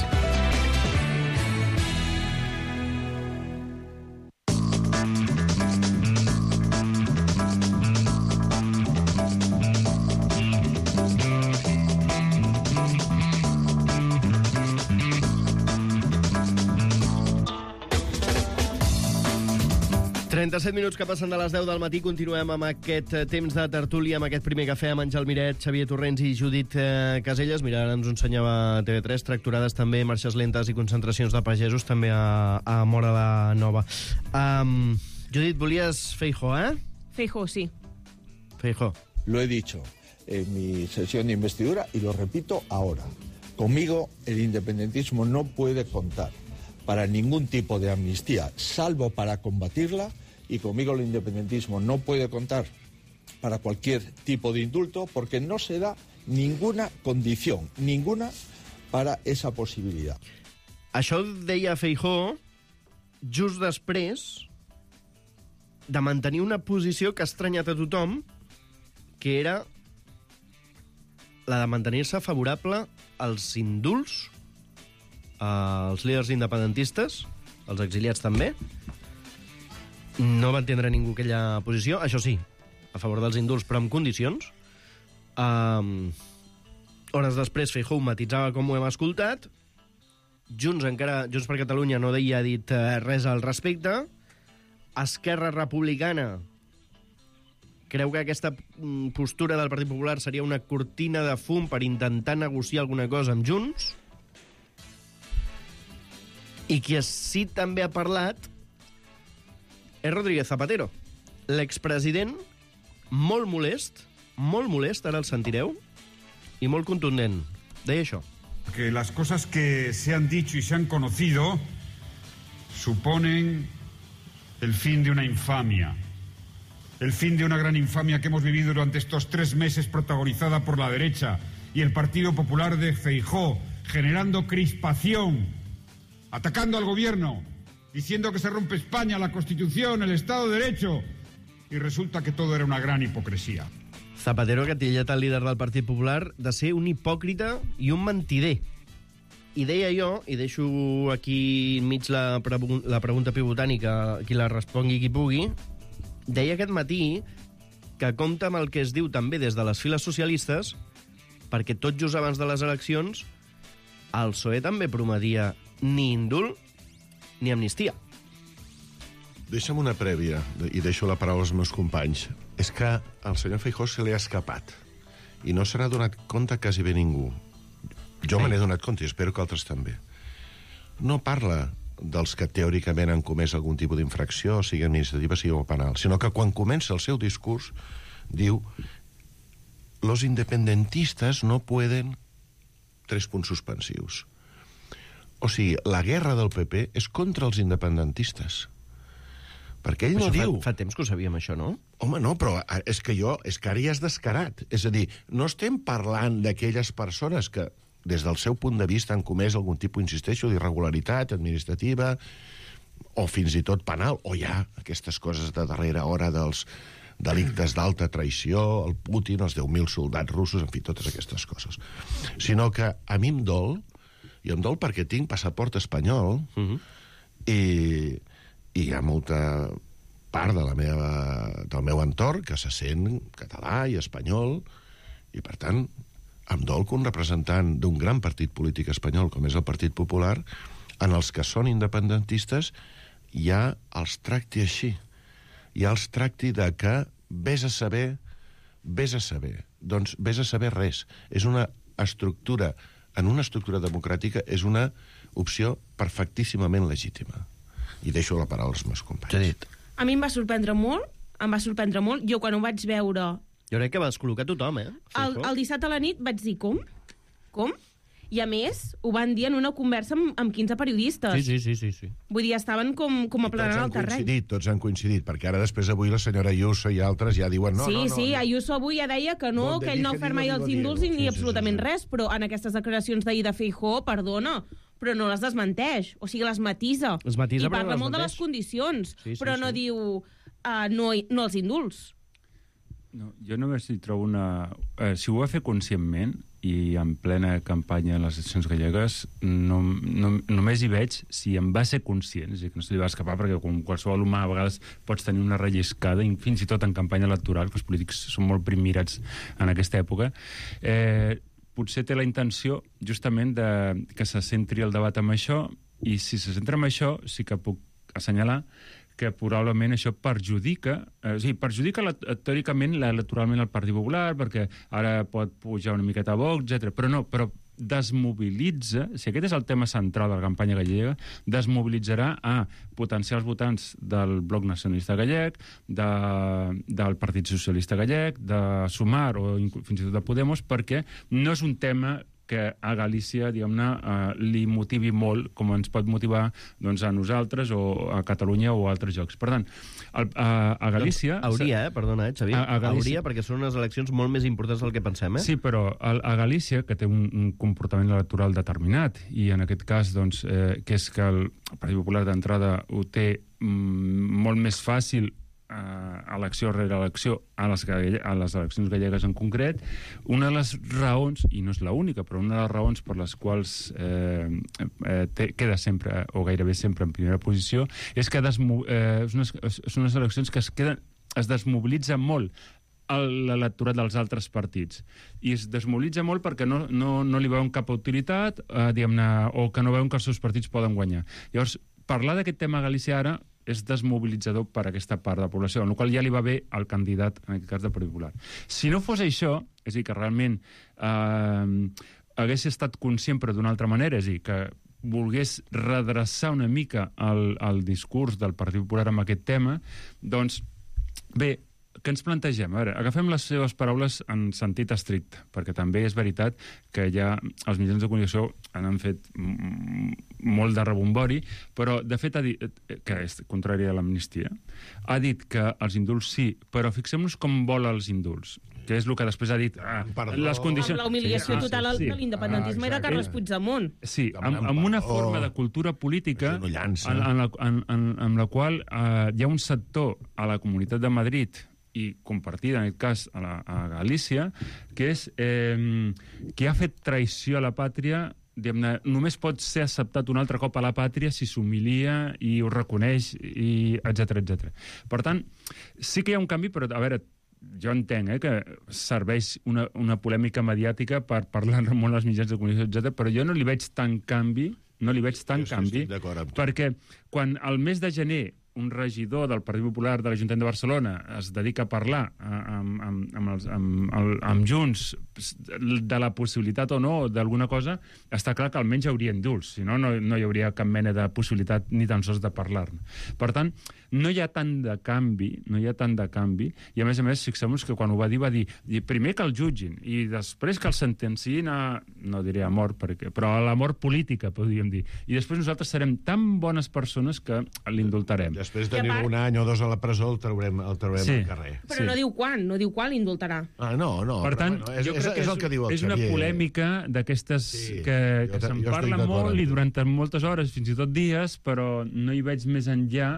Minuts que passen de les 10 del matí, continuem amb aquest temps de tertúlia, amb aquest primer cafè amb Àngel Miret, Xavier Torrents i Judit Caselles. Mira, ara ens ho ensenyava TV3, tracturades també, marxes lentes i concentracions de pagesos també a Móra la Nova. Judit, volies Feijóo, eh? Feijóo, sí. Feijóo. Lo he dicho en mi sesión de investidura y lo repito ahora. Conmigo el independentismo no puede contar para ningún tipo de amnistía, salvo para combatirla, y conmigo el independentismo no puede contar para cualquier tipo de indulto, porque no se da ninguna condición, ninguna, para esa possibilitat. Això deia Feijóo just després de mantenir una posició que ha estranyat a tothom, que era la de mantenir-se favorable als indults, als líders independentistes, els exiliats també. No va entendre ningú aquella posició. Això sí, a favor dels indults, però amb condicions. Hores després, Feijóo matitzava com ho hem escoltat. Junts per Catalunya no ha dit res al respecte. Esquerra Republicana creu que aquesta postura del Partit Popular seria una cortina de fum per intentar negociar alguna cosa amb Junts. I qui sí també ha parlat és Rodríguez Zapatero, l'expresident, molt molest, ara el sentireu, i molt contundent. Deia això. Que las cosas que se han dicho y se han conocido suponen el fin de una infamia. El fin de una gran infamia que hemos vivido durante estos 3 meses, protagonizada por la derecha y el Partido Popular de Feijóo, generando crispación, atacando al gobierno, diciendo que se rompe España, la Constitución, el Estado de Derecho, y resulta que todo era una gran hipocresía. Zapatero ha catillat el líder del Partit Popular de ser un hipòcrita i un mentider. I deia jo, i deixo aquí enmig la pregunta pivotànica, qui la respongui qui pugui, deia aquest matí que compta amb el que es diu també des de les files socialistes, perquè tot just abans de les eleccions el PSOE també prometia ni indult ni amnistia. Deixa'm una prèvia, i deixo la paraula als meus companys. És que al senyor Feijóo se li ha escapat i no se n'ha donat compte quasi bé ningú. Jo me n'he donat compte i espero que altres també. No parla dels que teòricament han comès algun tipus d'infracció, sigui administrativa, sigui penal, sinó que quan comença el seu discurs diu los independentistas no pueden... 3 punts suspensius. O sigui, la guerra del PP és contra els independentistes. Perquè ell no diu... Fa temps que ho sabíem, això, no? Home, no, però és que ara ja és descarat. És a dir, no estem parlant d'aquelles persones que, des del seu punt de vista, han comès algun tipus, insisteixo, d'irregularitat administrativa o fins i tot penal, o ja aquestes coses de darrera hora dels delictes d'alta traïció, el Putin, els 10.000 soldats russos, en fi, totes aquestes coses. Sinó que a mi em dol, i em dol perquè tinc passaport espanyol, i hi ha molta part del meu entorn que se sent català i espanyol, i per tant em dol que un representant d'un gran partit polític espanyol com és el Partit Popular, en els que són independentistes, ja els tracti així. Ja els tracti de que vés a saber. Doncs vés a saber res. És una estructura, en una estructura democràtica, és una opció perfectíssimament legítima. I deixo la paraula als meus companys. A mi em va sorprendre molt. Jo, quan ho vaig veure... Jo crec que vas col·locar tothom, eh? El dissabte a la nit vaig dir, com? I a més, ho van dir en una conversa amb 15 periodistes. Sí. Vull dir, estaven com aplanant el terreny. Tots han coincidit, perquè ara després avui la senyora Ayuso i altres ja diuen no. Sí, Ayuso avui ja deia que no, que ell no ha ofert mai els indults ni absolutament res, però en aquestes declaracions d'ahir de Feijóo, perdona, però no les desmenteix, o sigui, les matisa. I parla molt de les condicions, però no diu no els indults. No, jo només hi trobo una... si ho va fer conscientment i en plena campanya en les eleccions gallegues, només hi veig si en va ser conscient, és a dir, que no se li va escapar, perquè com qualsevol humà a vegades pots tenir una relliscada, fins i tot en campanya electoral, que els polítics són molt primirats en aquesta època, potser té la intenció justament que se centri el debat amb això, i si se centra en això sí que puc assenyalar que probablement això perjudica teòricament electoralment el Partit Popular, perquè ara pot pujar una miqueta a Vox, etc. Però desmobilitza, si aquest és el tema central de la campanya gallega, desmobilitzarà a potencials votants del Bloc Nacionalista Gallec, del Partit Socialista Gallec, de Sumar o fins i tot de Podemos, perquè no és un tema que a Galícia, diguem-ne, li motivi molt, com ens pot motivar a nosaltres o a Catalunya o a altres llocs. Per tant, a Galícia... Hauria, perdona, Xavier. Hauria, perquè són unes eleccions molt més importants del que pensem, Sí, però a Galícia, que té un comportament electoral determinat, i en aquest cas, que és que el Partit Popular d'entrada ho té molt més fàcil elecció rere elecció a les eleccions gallegues en concret, una de les raons, i no és l'única, però una de les raons per les quals queda sempre, o gairebé sempre en primera posició, és que són unes eleccions que es desmobilitza molt l'electorat dels altres partits. I es desmobilitza molt perquè no li veuen cap utilitat, diguem-ne, o que no veuen que els seus partits poden guanyar. Llavors, parlar d'aquest tema a Galícia ara és desmobilitzador per a aquesta part de la població, en la qual ja li va bé al candidat, en aquest cas, del Partit Popular. Si no fos això, és a dir, que realment hagués estat conscient, però d'una altra manera, és a dir, que volgués redreçar una mica el discurs del Partit Popular amb aquest tema, doncs, bé, què ens plantegem? A veure, agafem les seves paraules en sentit estricte, perquè també és veritat que ja els mitjans de comunicació han fet molt de rebombori, però de fet ha dit, que és contrari a l'amnistia, ha dit que els indults sí, però fixem-nos com vol els indults, que és el que després ha dit les condicions... Amb la humiliació total de l'independentisme i de Carles Puigdemont. Sí, amb una forma de cultura política en la qual hi ha un sector a la Comunitat de Madrid i compartida, en aquest cas, a Galícia, que és qui ha fet traïció a la pàtria, només pot ser acceptat un altre cop a la pàtria si s'humilia i ho reconeix, etc etc. Per tant, sí que hi ha un canvi, però, a veure, jo entenc que serveix una polèmica mediàtica per parlar molt als mitjans de comunicació, etc, però jo no li veig tant canvi, perquè quan al mes de gener un regidor del Partit Popular de l'Ajuntament de Barcelona es dedica a parlar amb Junts de la possibilitat o no d'alguna cosa, està clar que almenys hi hauria indults, si no, no hi hauria cap mena de possibilitat ni tan sols de parlar-ne. Per tant, no hi ha tant de canvi, i a més, fixem-nos que quan ho va dir primer que el jutgin i després que el sentenciïn no diré a mort, però a la mort política, podríem dir. I després nosaltres serem tan bones persones que l'indultarem. Després de tenir un any o dos a la presó el traurem al carrer. Però no diu quan l'indultarà. No. Per tant, jo crec que és una polèmica d'aquestes que se'n parla molt i durant moltes hores, fins i tot dies, però no hi veig més enllà,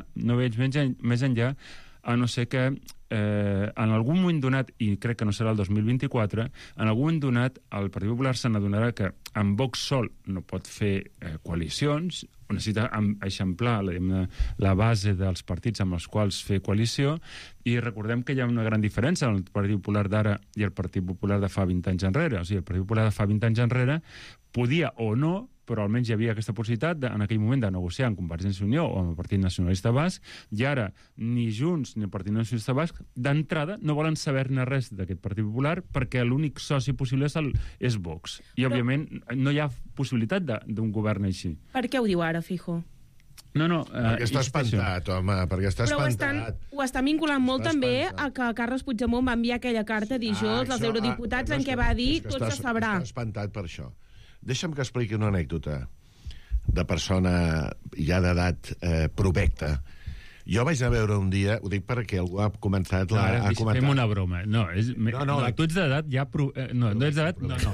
a no ser que en algun moment donat, i crec que no serà el 2024, en algun moment donat el Partit Popular se n'adonarà que amb Vox sol no pot fer coalicions, necessita eixamplar la base dels partits amb els quals fer coalició, i recordem que hi ha una gran diferència entre el Partit Popular d'ara i el Partit Popular de fa 20 anys enrere. O sigui, el Partit Popular de fa 20 anys enrere podia o no, però almenys hi havia aquesta possibilitat en aquell moment de negociar amb Convergència i Unió o amb el Partit Nacionalista Basc, i ara ni Junts ni el Partit Nacionalista Basc d'entrada no volen saber-ne res d'aquest Partit Popular perquè l'únic soci possible és Vox. I, òbviament, no hi ha possibilitat d'un govern així. Per què ho diu ara, Feijóo? No, perquè està espantat, home, perquè està espantat. Ho estan vinculant molt també a que Carles Puigdemont va enviar aquella carta dijous als eurodiputats en què va dir tot se sabrà. Està espantat per això. Deixa'm que expliqui una anècdota de persona ja d'edat provecta. Jo vaig anar a veure un dia, ho dic perquè algú ha començat a comentar... Fem una broma. Tu ets d'edat ja... No ets d'edat... No.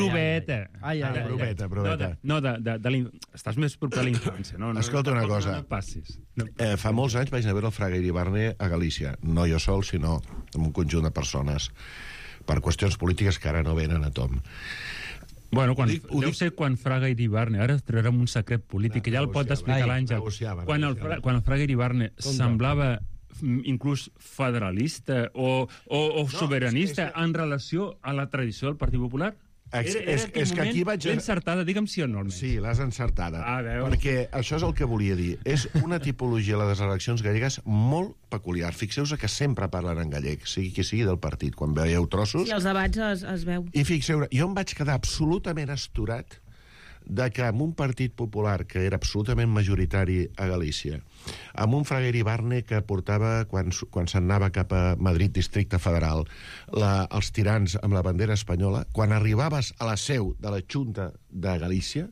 Proveta. No, estàs més proper a la infància. Escolta una cosa. No passis. Fa molts anys vaig anar a veure el Fraga Iribarne a Galícia. No jo sol, sinó amb un conjunt de persones. Per qüestions polítiques que ara no venen a tom. Bueno, deu ser quan Fraga Iribarne, ara traurem un secret polític, que ja el pot explicar l'Àngel. Quan el Fraga Iribarne semblava inclús federalista o sobiranista en relació a la tradició del Partit Popular? És que aquí vaig... L'he encertada, digue'm sí o no. Sí, l'has encertada. Perquè això és el que volia dir. És una tipologia, la de les eleccions gallegues, molt peculiar. Fixeu-vos que sempre parlen en gallec, sigui qui sigui del partit. Quan veieu trossos... I els debats es veu. I fixeu-vos, jo em vaig quedar absolutament asturat de que amb un partit popular que era absolutament majoritari a Galícia, amb un Fraga Iribarne que portava, quan se'n anava cap a Madrid, districte federal, els tirants amb la bandera espanyola, quan arribaves a la seu de la Junta de Galícia,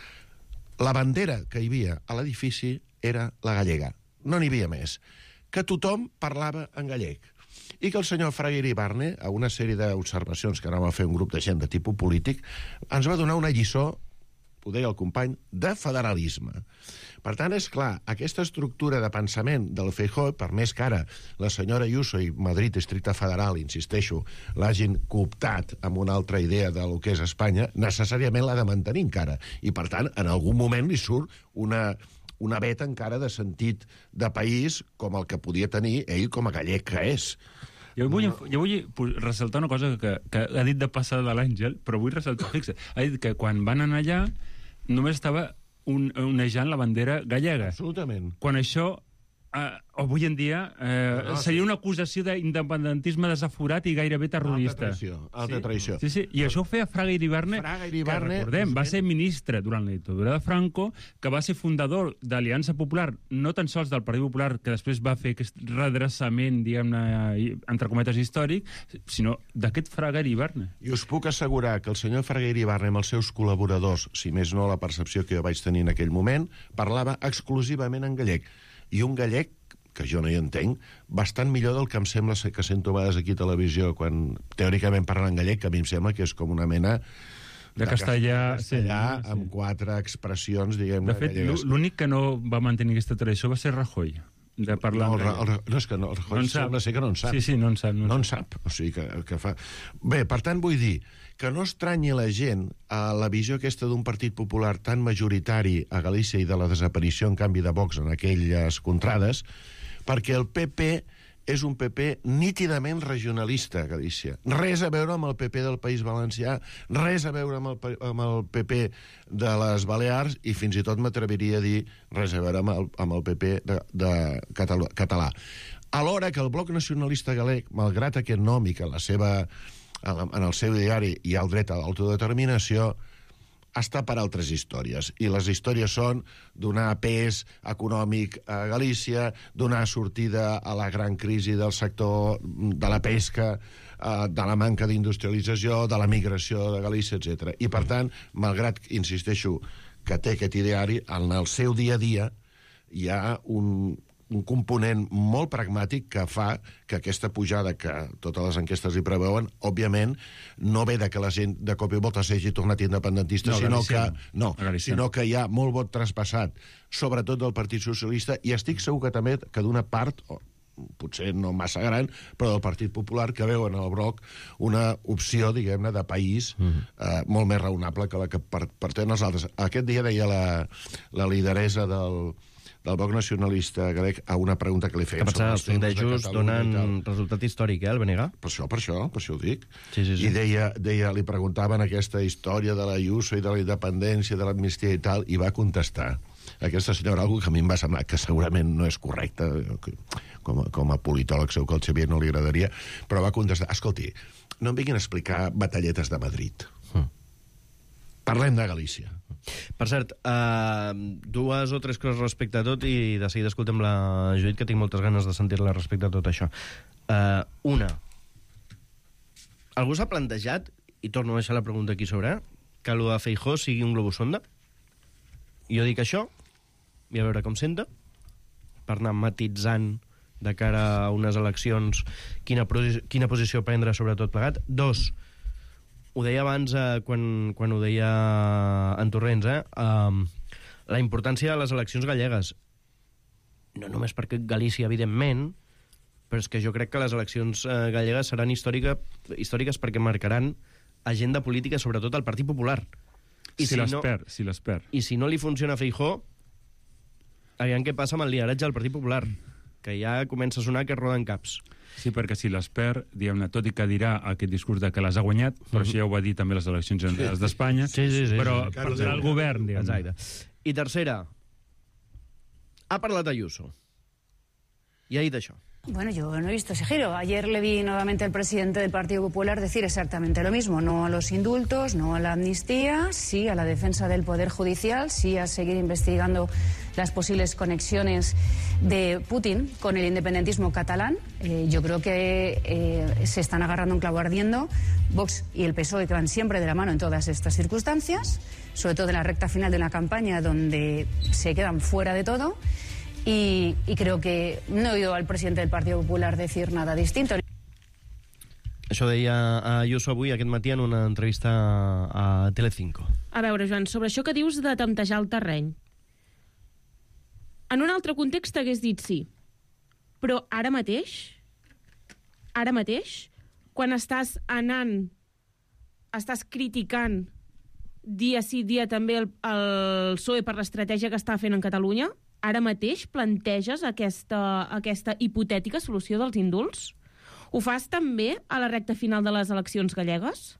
la bandera que hi havia a l'edifici era la gallega. No n'hi havia més. Que tothom parlava en gallec. I que el senyor Fraga Iribarne, a una sèrie d'observacions que anava a fer un grup de gent de tipus polític, ens va donar una lliçó, ho deia el company, de federalisme. Per tant, és clar, aquesta estructura de pensament del Feijóo, per més que ara la senyora Ayuso i Madrid, districte federal, insisteixo, l'hagin cooptat amb una altra idea del que és Espanya, necessàriament l'ha de mantenir encara. I, per tant, en algun moment li surt una veta encara de sentit de país com el que podia tenir ell com a gallec que és. Jo vull ressaltar una cosa que ha dit de passada de l'Àngel, però vull ressaltar, fixa, ha dit que quan van anar allà només estava onejant la bandera gallega. Absolutament. Quan això, avui en dia, seria una acusació d'independentisme desaforat i gairebé terrorista. Alta traïció. Sí, i això ho feia Fraga Iribarne, que recordem, va ser ministre durant la dictadura de Franco, que va ser fundador d'Aliança Popular, no tan sols del Partit Popular, que després va fer aquest redreçament, diguem-ne, entre cometes històric, sinó d'aquest Fraga Iribarne. I us puc assegurar que el senyor Fraga Iribarne amb els seus col·laboradors, si més no la percepció que jo vaig tenir en aquell moment, parlava exclusivament en gallec. I un gallec, que jo no hi entenc, bastant millor del que em sembla que sento a vegades aquí a televisió, quan teòricament parlen en gallec, que a mi em sembla que és com una mena de castellà, amb 4 expressions, diguem-ne, de fet, l'únic que no va mantenir aquesta tradició va ser Rajoy. de parlar amb ella. No, és que el Rajoy sembla ser que no en sap. Sí, no en sap. No en sap. O sigui, que fa... Bé, per tant, vull dir que no estranyi la gent a la visió aquesta d'un Partit Popular tan majoritari a Galícia i de la desaparició, en canvi, de Vox en aquelles contrades, perquè el PP és un PP nítidament regionalista a Galícia. Res a veure amb el PP del País Valencià, res a veure amb el PP de les Balears i fins i tot m'atreviria a dir res a veure amb el PP de català. Alhora que el Bloc Nacionalista Galeg, malgrat aquest nom i que en el seu diari hi ha el dret a l'autodeterminació, està per altres històries. I les històries són donar pes econòmic a Galícia, donar sortida a la gran crisi del sector de la pesca, de la manca d'industrialització, de la migració de Galícia, etc. I, per tant, malgrat, insisteixo, que té aquest ideari, en el seu dia a dia hi ha un component molt pragmàtic que fa que aquesta pujada que totes les enquestes hi preveuen, òbviament, no ve de que la gent de cop i volta s'hagi tornat independentista, sinó que hi ha molt vot traspassat, sobretot del Partit Socialista, i estic segur que també que d'una part, potser no massa gran, però del Partit Popular, que veu en el Bloc una opció, diguem-ne, de país molt més raonable que la que pretenen els altres. Aquest dia deia la lideresa del Bloc Nacionalista Galeg a una pregunta que li feien. Que pensava, els sondejos donen resultat històric, el BNG? Per això ho dic. Sí. I deia, li preguntaven aquesta història de la Ayuso i de la independència, de l'amnistia i tal, i va contestar aquesta senyora algo que a mi em va semblar que segurament no és correcte, com a politòleg segur que al Xavier no li agradaria, però va contestar, escolti, no em vinguin a explicar batalletes de Madrid. Parlem de Galícia. Per cert, dues o tres coses respecte a tot i de seguida escoltem la Judit, que tinc moltes ganes de sentir-la respecte a tot això. Una, algú s'ha plantejat, i torno a deixar la pregunta aquí sobre, que el de Feijóo sigui un globus sonda? Jo dic això, i a veure com senta, per anar matitzant de cara a unes eleccions quina posició prendre sobre tot plegat. Dos, ho deia abans quan ho deia en Torrents, la importància de les eleccions gallegues. No només perquè Galícia, evidentment, però és que jo crec que les eleccions gallegues seran històriques perquè marcaran agenda política, sobretot al Partit Popular. Si les perd. I si no li funciona a Feijóo, aviam què passa amb el lideratge del Partit Popular, que ja comença a sonar que roden caps. Sí, perquè si les perd, diguem-ne, tot i que dirà aquest discurs de que les ha guanyat, però això ja ho va dir també les eleccions generals d'Espanya, però serà el govern, diguem-ne. Exacte. I tercera, ha parlat Ayuso i ha dit això. Bueno, yo no he visto ese giro. Ayer le vi nuevamente al presidente del Partido Popular decir exactamente lo mismo. No a los indultos, no a la amnistía, sí a la defensa del Poder Judicial, sí a seguir investigando las posibles conexiones de Putin con el independentismo catalán. Yo creo que se están agarrando un clavo ardiendo Vox y el PSOE, que van siempre de la mano en todas estas circunstancias, sobre todo en la recta final de una campaña donde se quedan fuera de todo. Y creo que no he oído al presidente del Partido Popular decir nada distinto. Això deia Ayuso avui, aquest matí, en una entrevista a Telecinco. A veure, Joan, sobre això que dius de temptejar el terreny. En un altre context hagués dit sí. Però ara mateix, quan estàs criticant dia sí, dia també el PSOE per l'estratègia que està fent en Catalunya, ara mateix planteges aquesta hipotètica solució dels indults? Ho fas també a la recta final de les eleccions gallegues?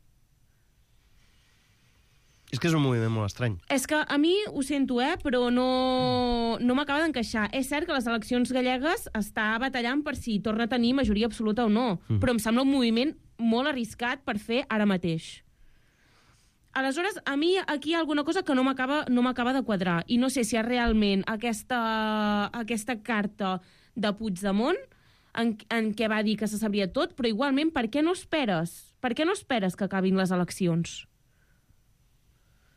És que és un moviment molt estrany. És que a mi ho sento, però no m'acaba d'encaixar. És cert que les eleccions gallegues està batallant per si torna a tenir majoria absoluta o no, però em sembla un moviment molt arriscat per fer ara mateix. Aleshores, a mi aquí hi ha alguna cosa que no m'acaba de quadrar, i no sé si és realment aquesta carta de Puigdemont en què va dir que se sabria tot, però igualment, per què no esperes? Per què no esperes que acabin les eleccions?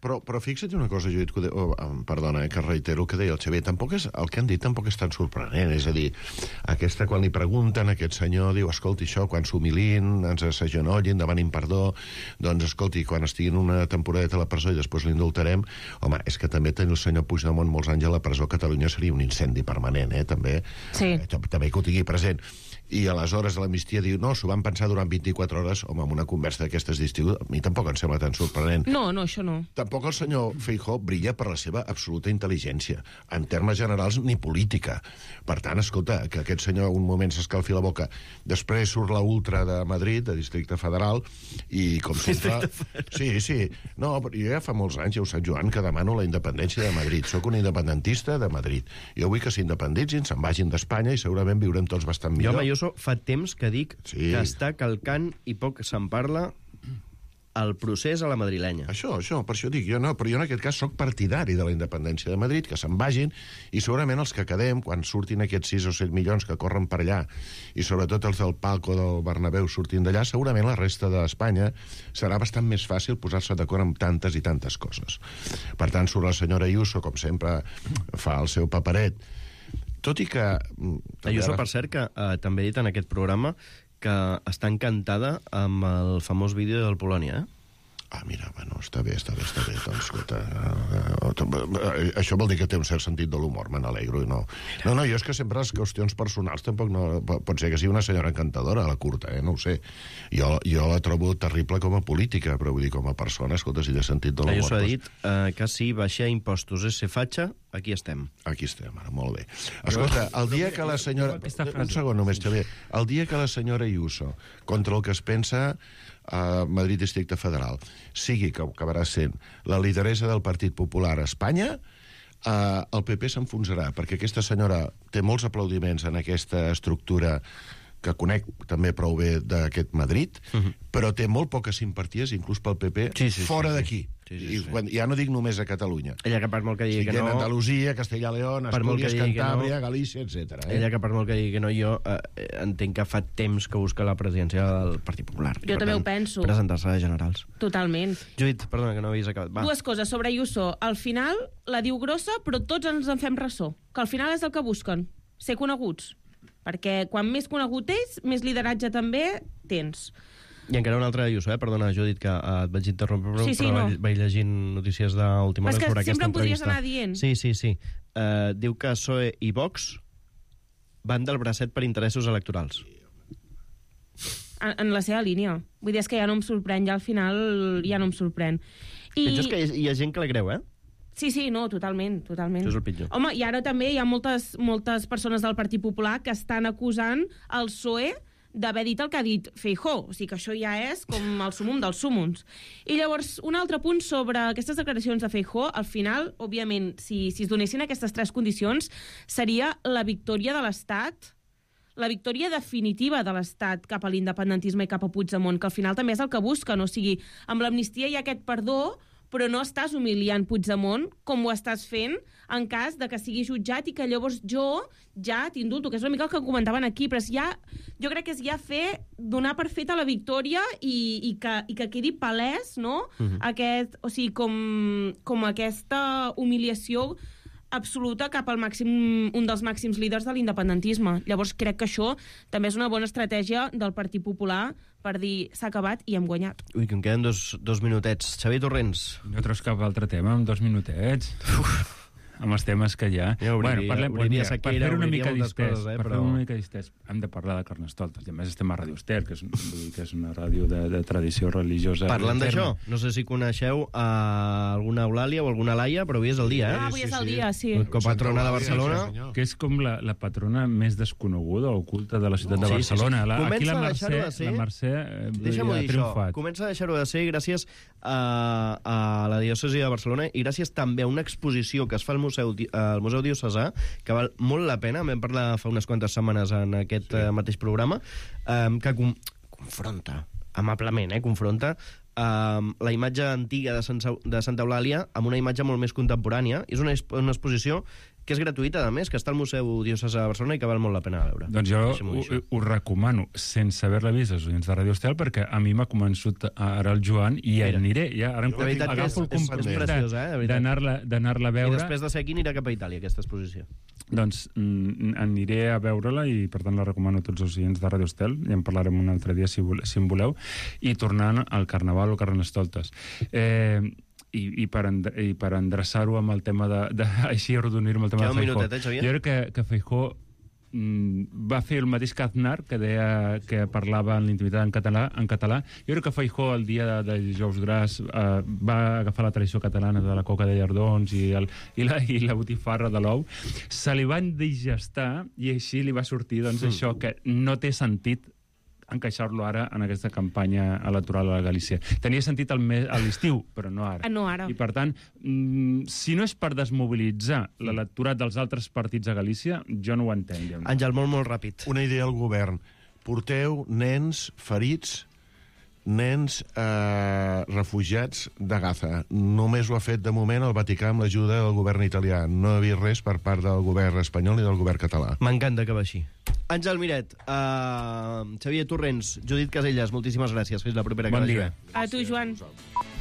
Però fixa't una cosa, Judit, perdona, que reitero el que deia el Xavier, el que han dit tampoc és tan sorprenent, és a dir, quan li pregunten, aquest senyor diu, escolti, això, quan s'humilin, ens s'agenollin, demanin perdó, doncs, escolti, quan estiguin una temporadeta a la presó i després l'indultarem, home, és que també tenir el senyor Puigdemont molts anys a la presó a Catalunya seria un incendi permanent, també que ho tingui present. I aleshores l'amnistia diu, no, s'ho van pensar durant 24 hores, home, amb una conversa d'aquestes d'estiu, a mi tampoc em sembla tan sorprenent. No, això no. Tampoc el senyor Feijóo brilla per la seva absoluta intel·ligència, en termes generals ni política. Per tant, escolta, que aquest senyor un moment s'escalfi la boca, després surt la ultra de Madrid, de Districte Federal, i com sempre... Sí. No, però jo ja fa molts anys, ja ho sap, Joan, que demano la independència de Madrid. Soc un independentista de Madrid. Jo vull que s'independitzin, se'n vagin d'Espanya i segurament viurem tots bastant millor. Jo fa temps que dic que està calcant, i poc se'n parla, el procés a la madrilenya. Això, per això dic, però jo en aquest cas soc partidari de la independència de Madrid, que se'n vagin, i segurament els que quedem, quan surtin aquests 6 o 7 milions que corren per allà, i sobretot els del palco del Bernabéu surtin d'allà, segurament la resta d'Espanya serà bastant més fàcil posar-se d'acord amb tantes i tantes coses. Per tant, surt la senyora Ayuso, com sempre, fa el seu paperet, tot i que... Ayuso, per cert, que també he dit en aquest programa que està encantada amb el famós vídeo del Polònia, mira, bueno, està bé, doncs, escolta, això vol dir que té un cert sentit de l'humor, me n'alegro, i no, jo és que sempre les qüestions personals tampoc no... Pot ser que sigui una senyora encantadora, la curta, no ho sé. Jo la trobo terrible com a política, però vull dir, com a persona, escolta, si té sentit de l'humor... Ayuso ha dit que si baixar impostos és ser fatxa, aquí estem. Aquí estem, ara, molt bé. Escolta, el dia que la senyora... Un segon només, Xavier. El dia que la senyora Ayuso, contra el que es pensa a Madrid Districte Federal, sigui que acabarà sent la lideressa del Partit Popular a Espanya, el PP s'enfonsarà, perquè aquesta senyora té molts aplaudiments en aquesta estructura que conec també prou bé d'aquest Madrid, però té molt poques simpaties, inclús pel PP, fora d'aquí. I ja no dic només a Catalunya. Ella que per molt que digui que no... Andalusia, Castella i León, Astúries, Cantàbria, Galícia, etc. Ella que per molt que digui que no, jo entenc que fa temps que busca la presidència del Partit Popular. Jo també ho penso. Presentar-se a generals. Totalment. Judit, perdona, que no havies acabat. Dues coses sobre Ayuso. Al final la diu grossa, però tots ens en fem ressò. Que al final és el que busquen, ser coneguts. Perquè quan més conegut és, més lideratge també tens. I encara una altra Ayuso, perdona, Judit, que et vaig interrompre, però vaig llegint notícies d'última hora sobre aquesta entrevista. Sempre em podries anar dient. Sí. Diu que PSOE i Vox van del bracet per interessos electorals. En la seva línia. Vull dir, és que ja no em sorprèn, ja al final ja no em sorprèn. És que hi ha gent que la creu, Sí, no, totalment. Això és el pitjor. Home, i ara també hi ha moltes persones del Partit Popular que estan acusant el PSOE d'haver dit el que ha dit Feijóo. O sigui que això ja és com el súmum dels súmums. I llavors, un altre punt sobre aquestes declaracions de Feijóo, al final, òbviament, si es donessin aquestes tres condicions, seria la victòria de l'Estat, la victòria definitiva de l'Estat cap a l'independentisme i cap a Puigdemont, que al final també és el que busquen. O sigui, amb l'amnistia hi ha aquest perdó, però no estàs humiliant Puigdemont com ho estàs fent en cas de que sigui jutjat i que llavors jo ja t'indulto, que és una mica el que comentaven aquí, però jo crec que és ja donar per feta la victòria i que quedi palès, no? O sigui, com aquesta humiliació absoluta cap al un dels màxims líders de l'independentisme. Llavors crec que això també és una bona estratègia del Partit Popular per dir s'ha acabat i hem guanyat. Ui, que em queden dos minutets. Xavier Torrents. No treus cap altre tema en 2 minutets? Amb els temes que hi ha. Per fer una mica distès, hem de parlar de Carnestoltes. I a més estem a Ràdio Ester, que és una ràdio de tradició religiosa. Parlant d'això, no sé si coneixeu alguna Eulàlia o alguna Laia, però avui és el dia, Avui és el dia, sí. Copatrona de Barcelona. Que és com la patrona més desconeguda o oculta de la ciutat de Barcelona. Aquí la Mercè ha triomfat. Comença a deixar-ho de ser gràcies a la diòcesi de Barcelona i gràcies també a una exposició que es fa al Museu Diocesà, que val molt la pena, vam parlar fa unes quantes setmanes en aquest mateix programa, que confronta, amablement, confronta la imatge antiga de Santa Eulàlia amb una imatge molt més contemporània. És una exposició que és gratuïta, a més, que està al Museu Diocesà de Barcelona i que val molt la pena de veure. Doncs jo us recomano, sense haver-la vist, als oients de Radio Estel, perquè a mi m'ha convençut ara el Joan i ja aniré. Ara agafo el compromís d'anar-la a veure. I després de ser aquí anirà cap a Itàlia, aquesta exposició. Doncs aniré a veure-la i, per tant, la recomano a tots els oients de Radio Estel, i en parlarem un altre dia, si en voleu, i tornant al Carnaval o Carnestoltes. I per endreçar-ho amb el tema així arrodonir-me el tema de Feijóo. Jo crec que Feijóo va fer el mateix que Aznar, que deia que parlava en l'intimitat en català. Jo crec que Feijóo, el dia de Dijous Gras, va agafar la tradició catalana de la coca de llardons i la botifarra de l'ou, se li va indigestar i així li va sortir això que no té sentit encaixar-lo ara en aquesta campanya electoral a Galícia. Tenia sentit a l'estiu, però no ara. No ara. I, per tant, si no és per desmobilitzar l'electorat dels altres partits a Galícia, jo no ho entenc. Àngel, molt ràpid. Una idea al govern. Porteu nens ferits, nens refugiats de Gaza. Només ho ha fet de moment el Vaticà amb l'ajuda del govern italià. No ha vist res per part del govern espanyol ni del govern català. M'encanta que va així. Àngel Miret, Xavier Torrents, Judit Caselles, moltíssimes gràcies. Fins la propera. Bon dia. A tu, Joan.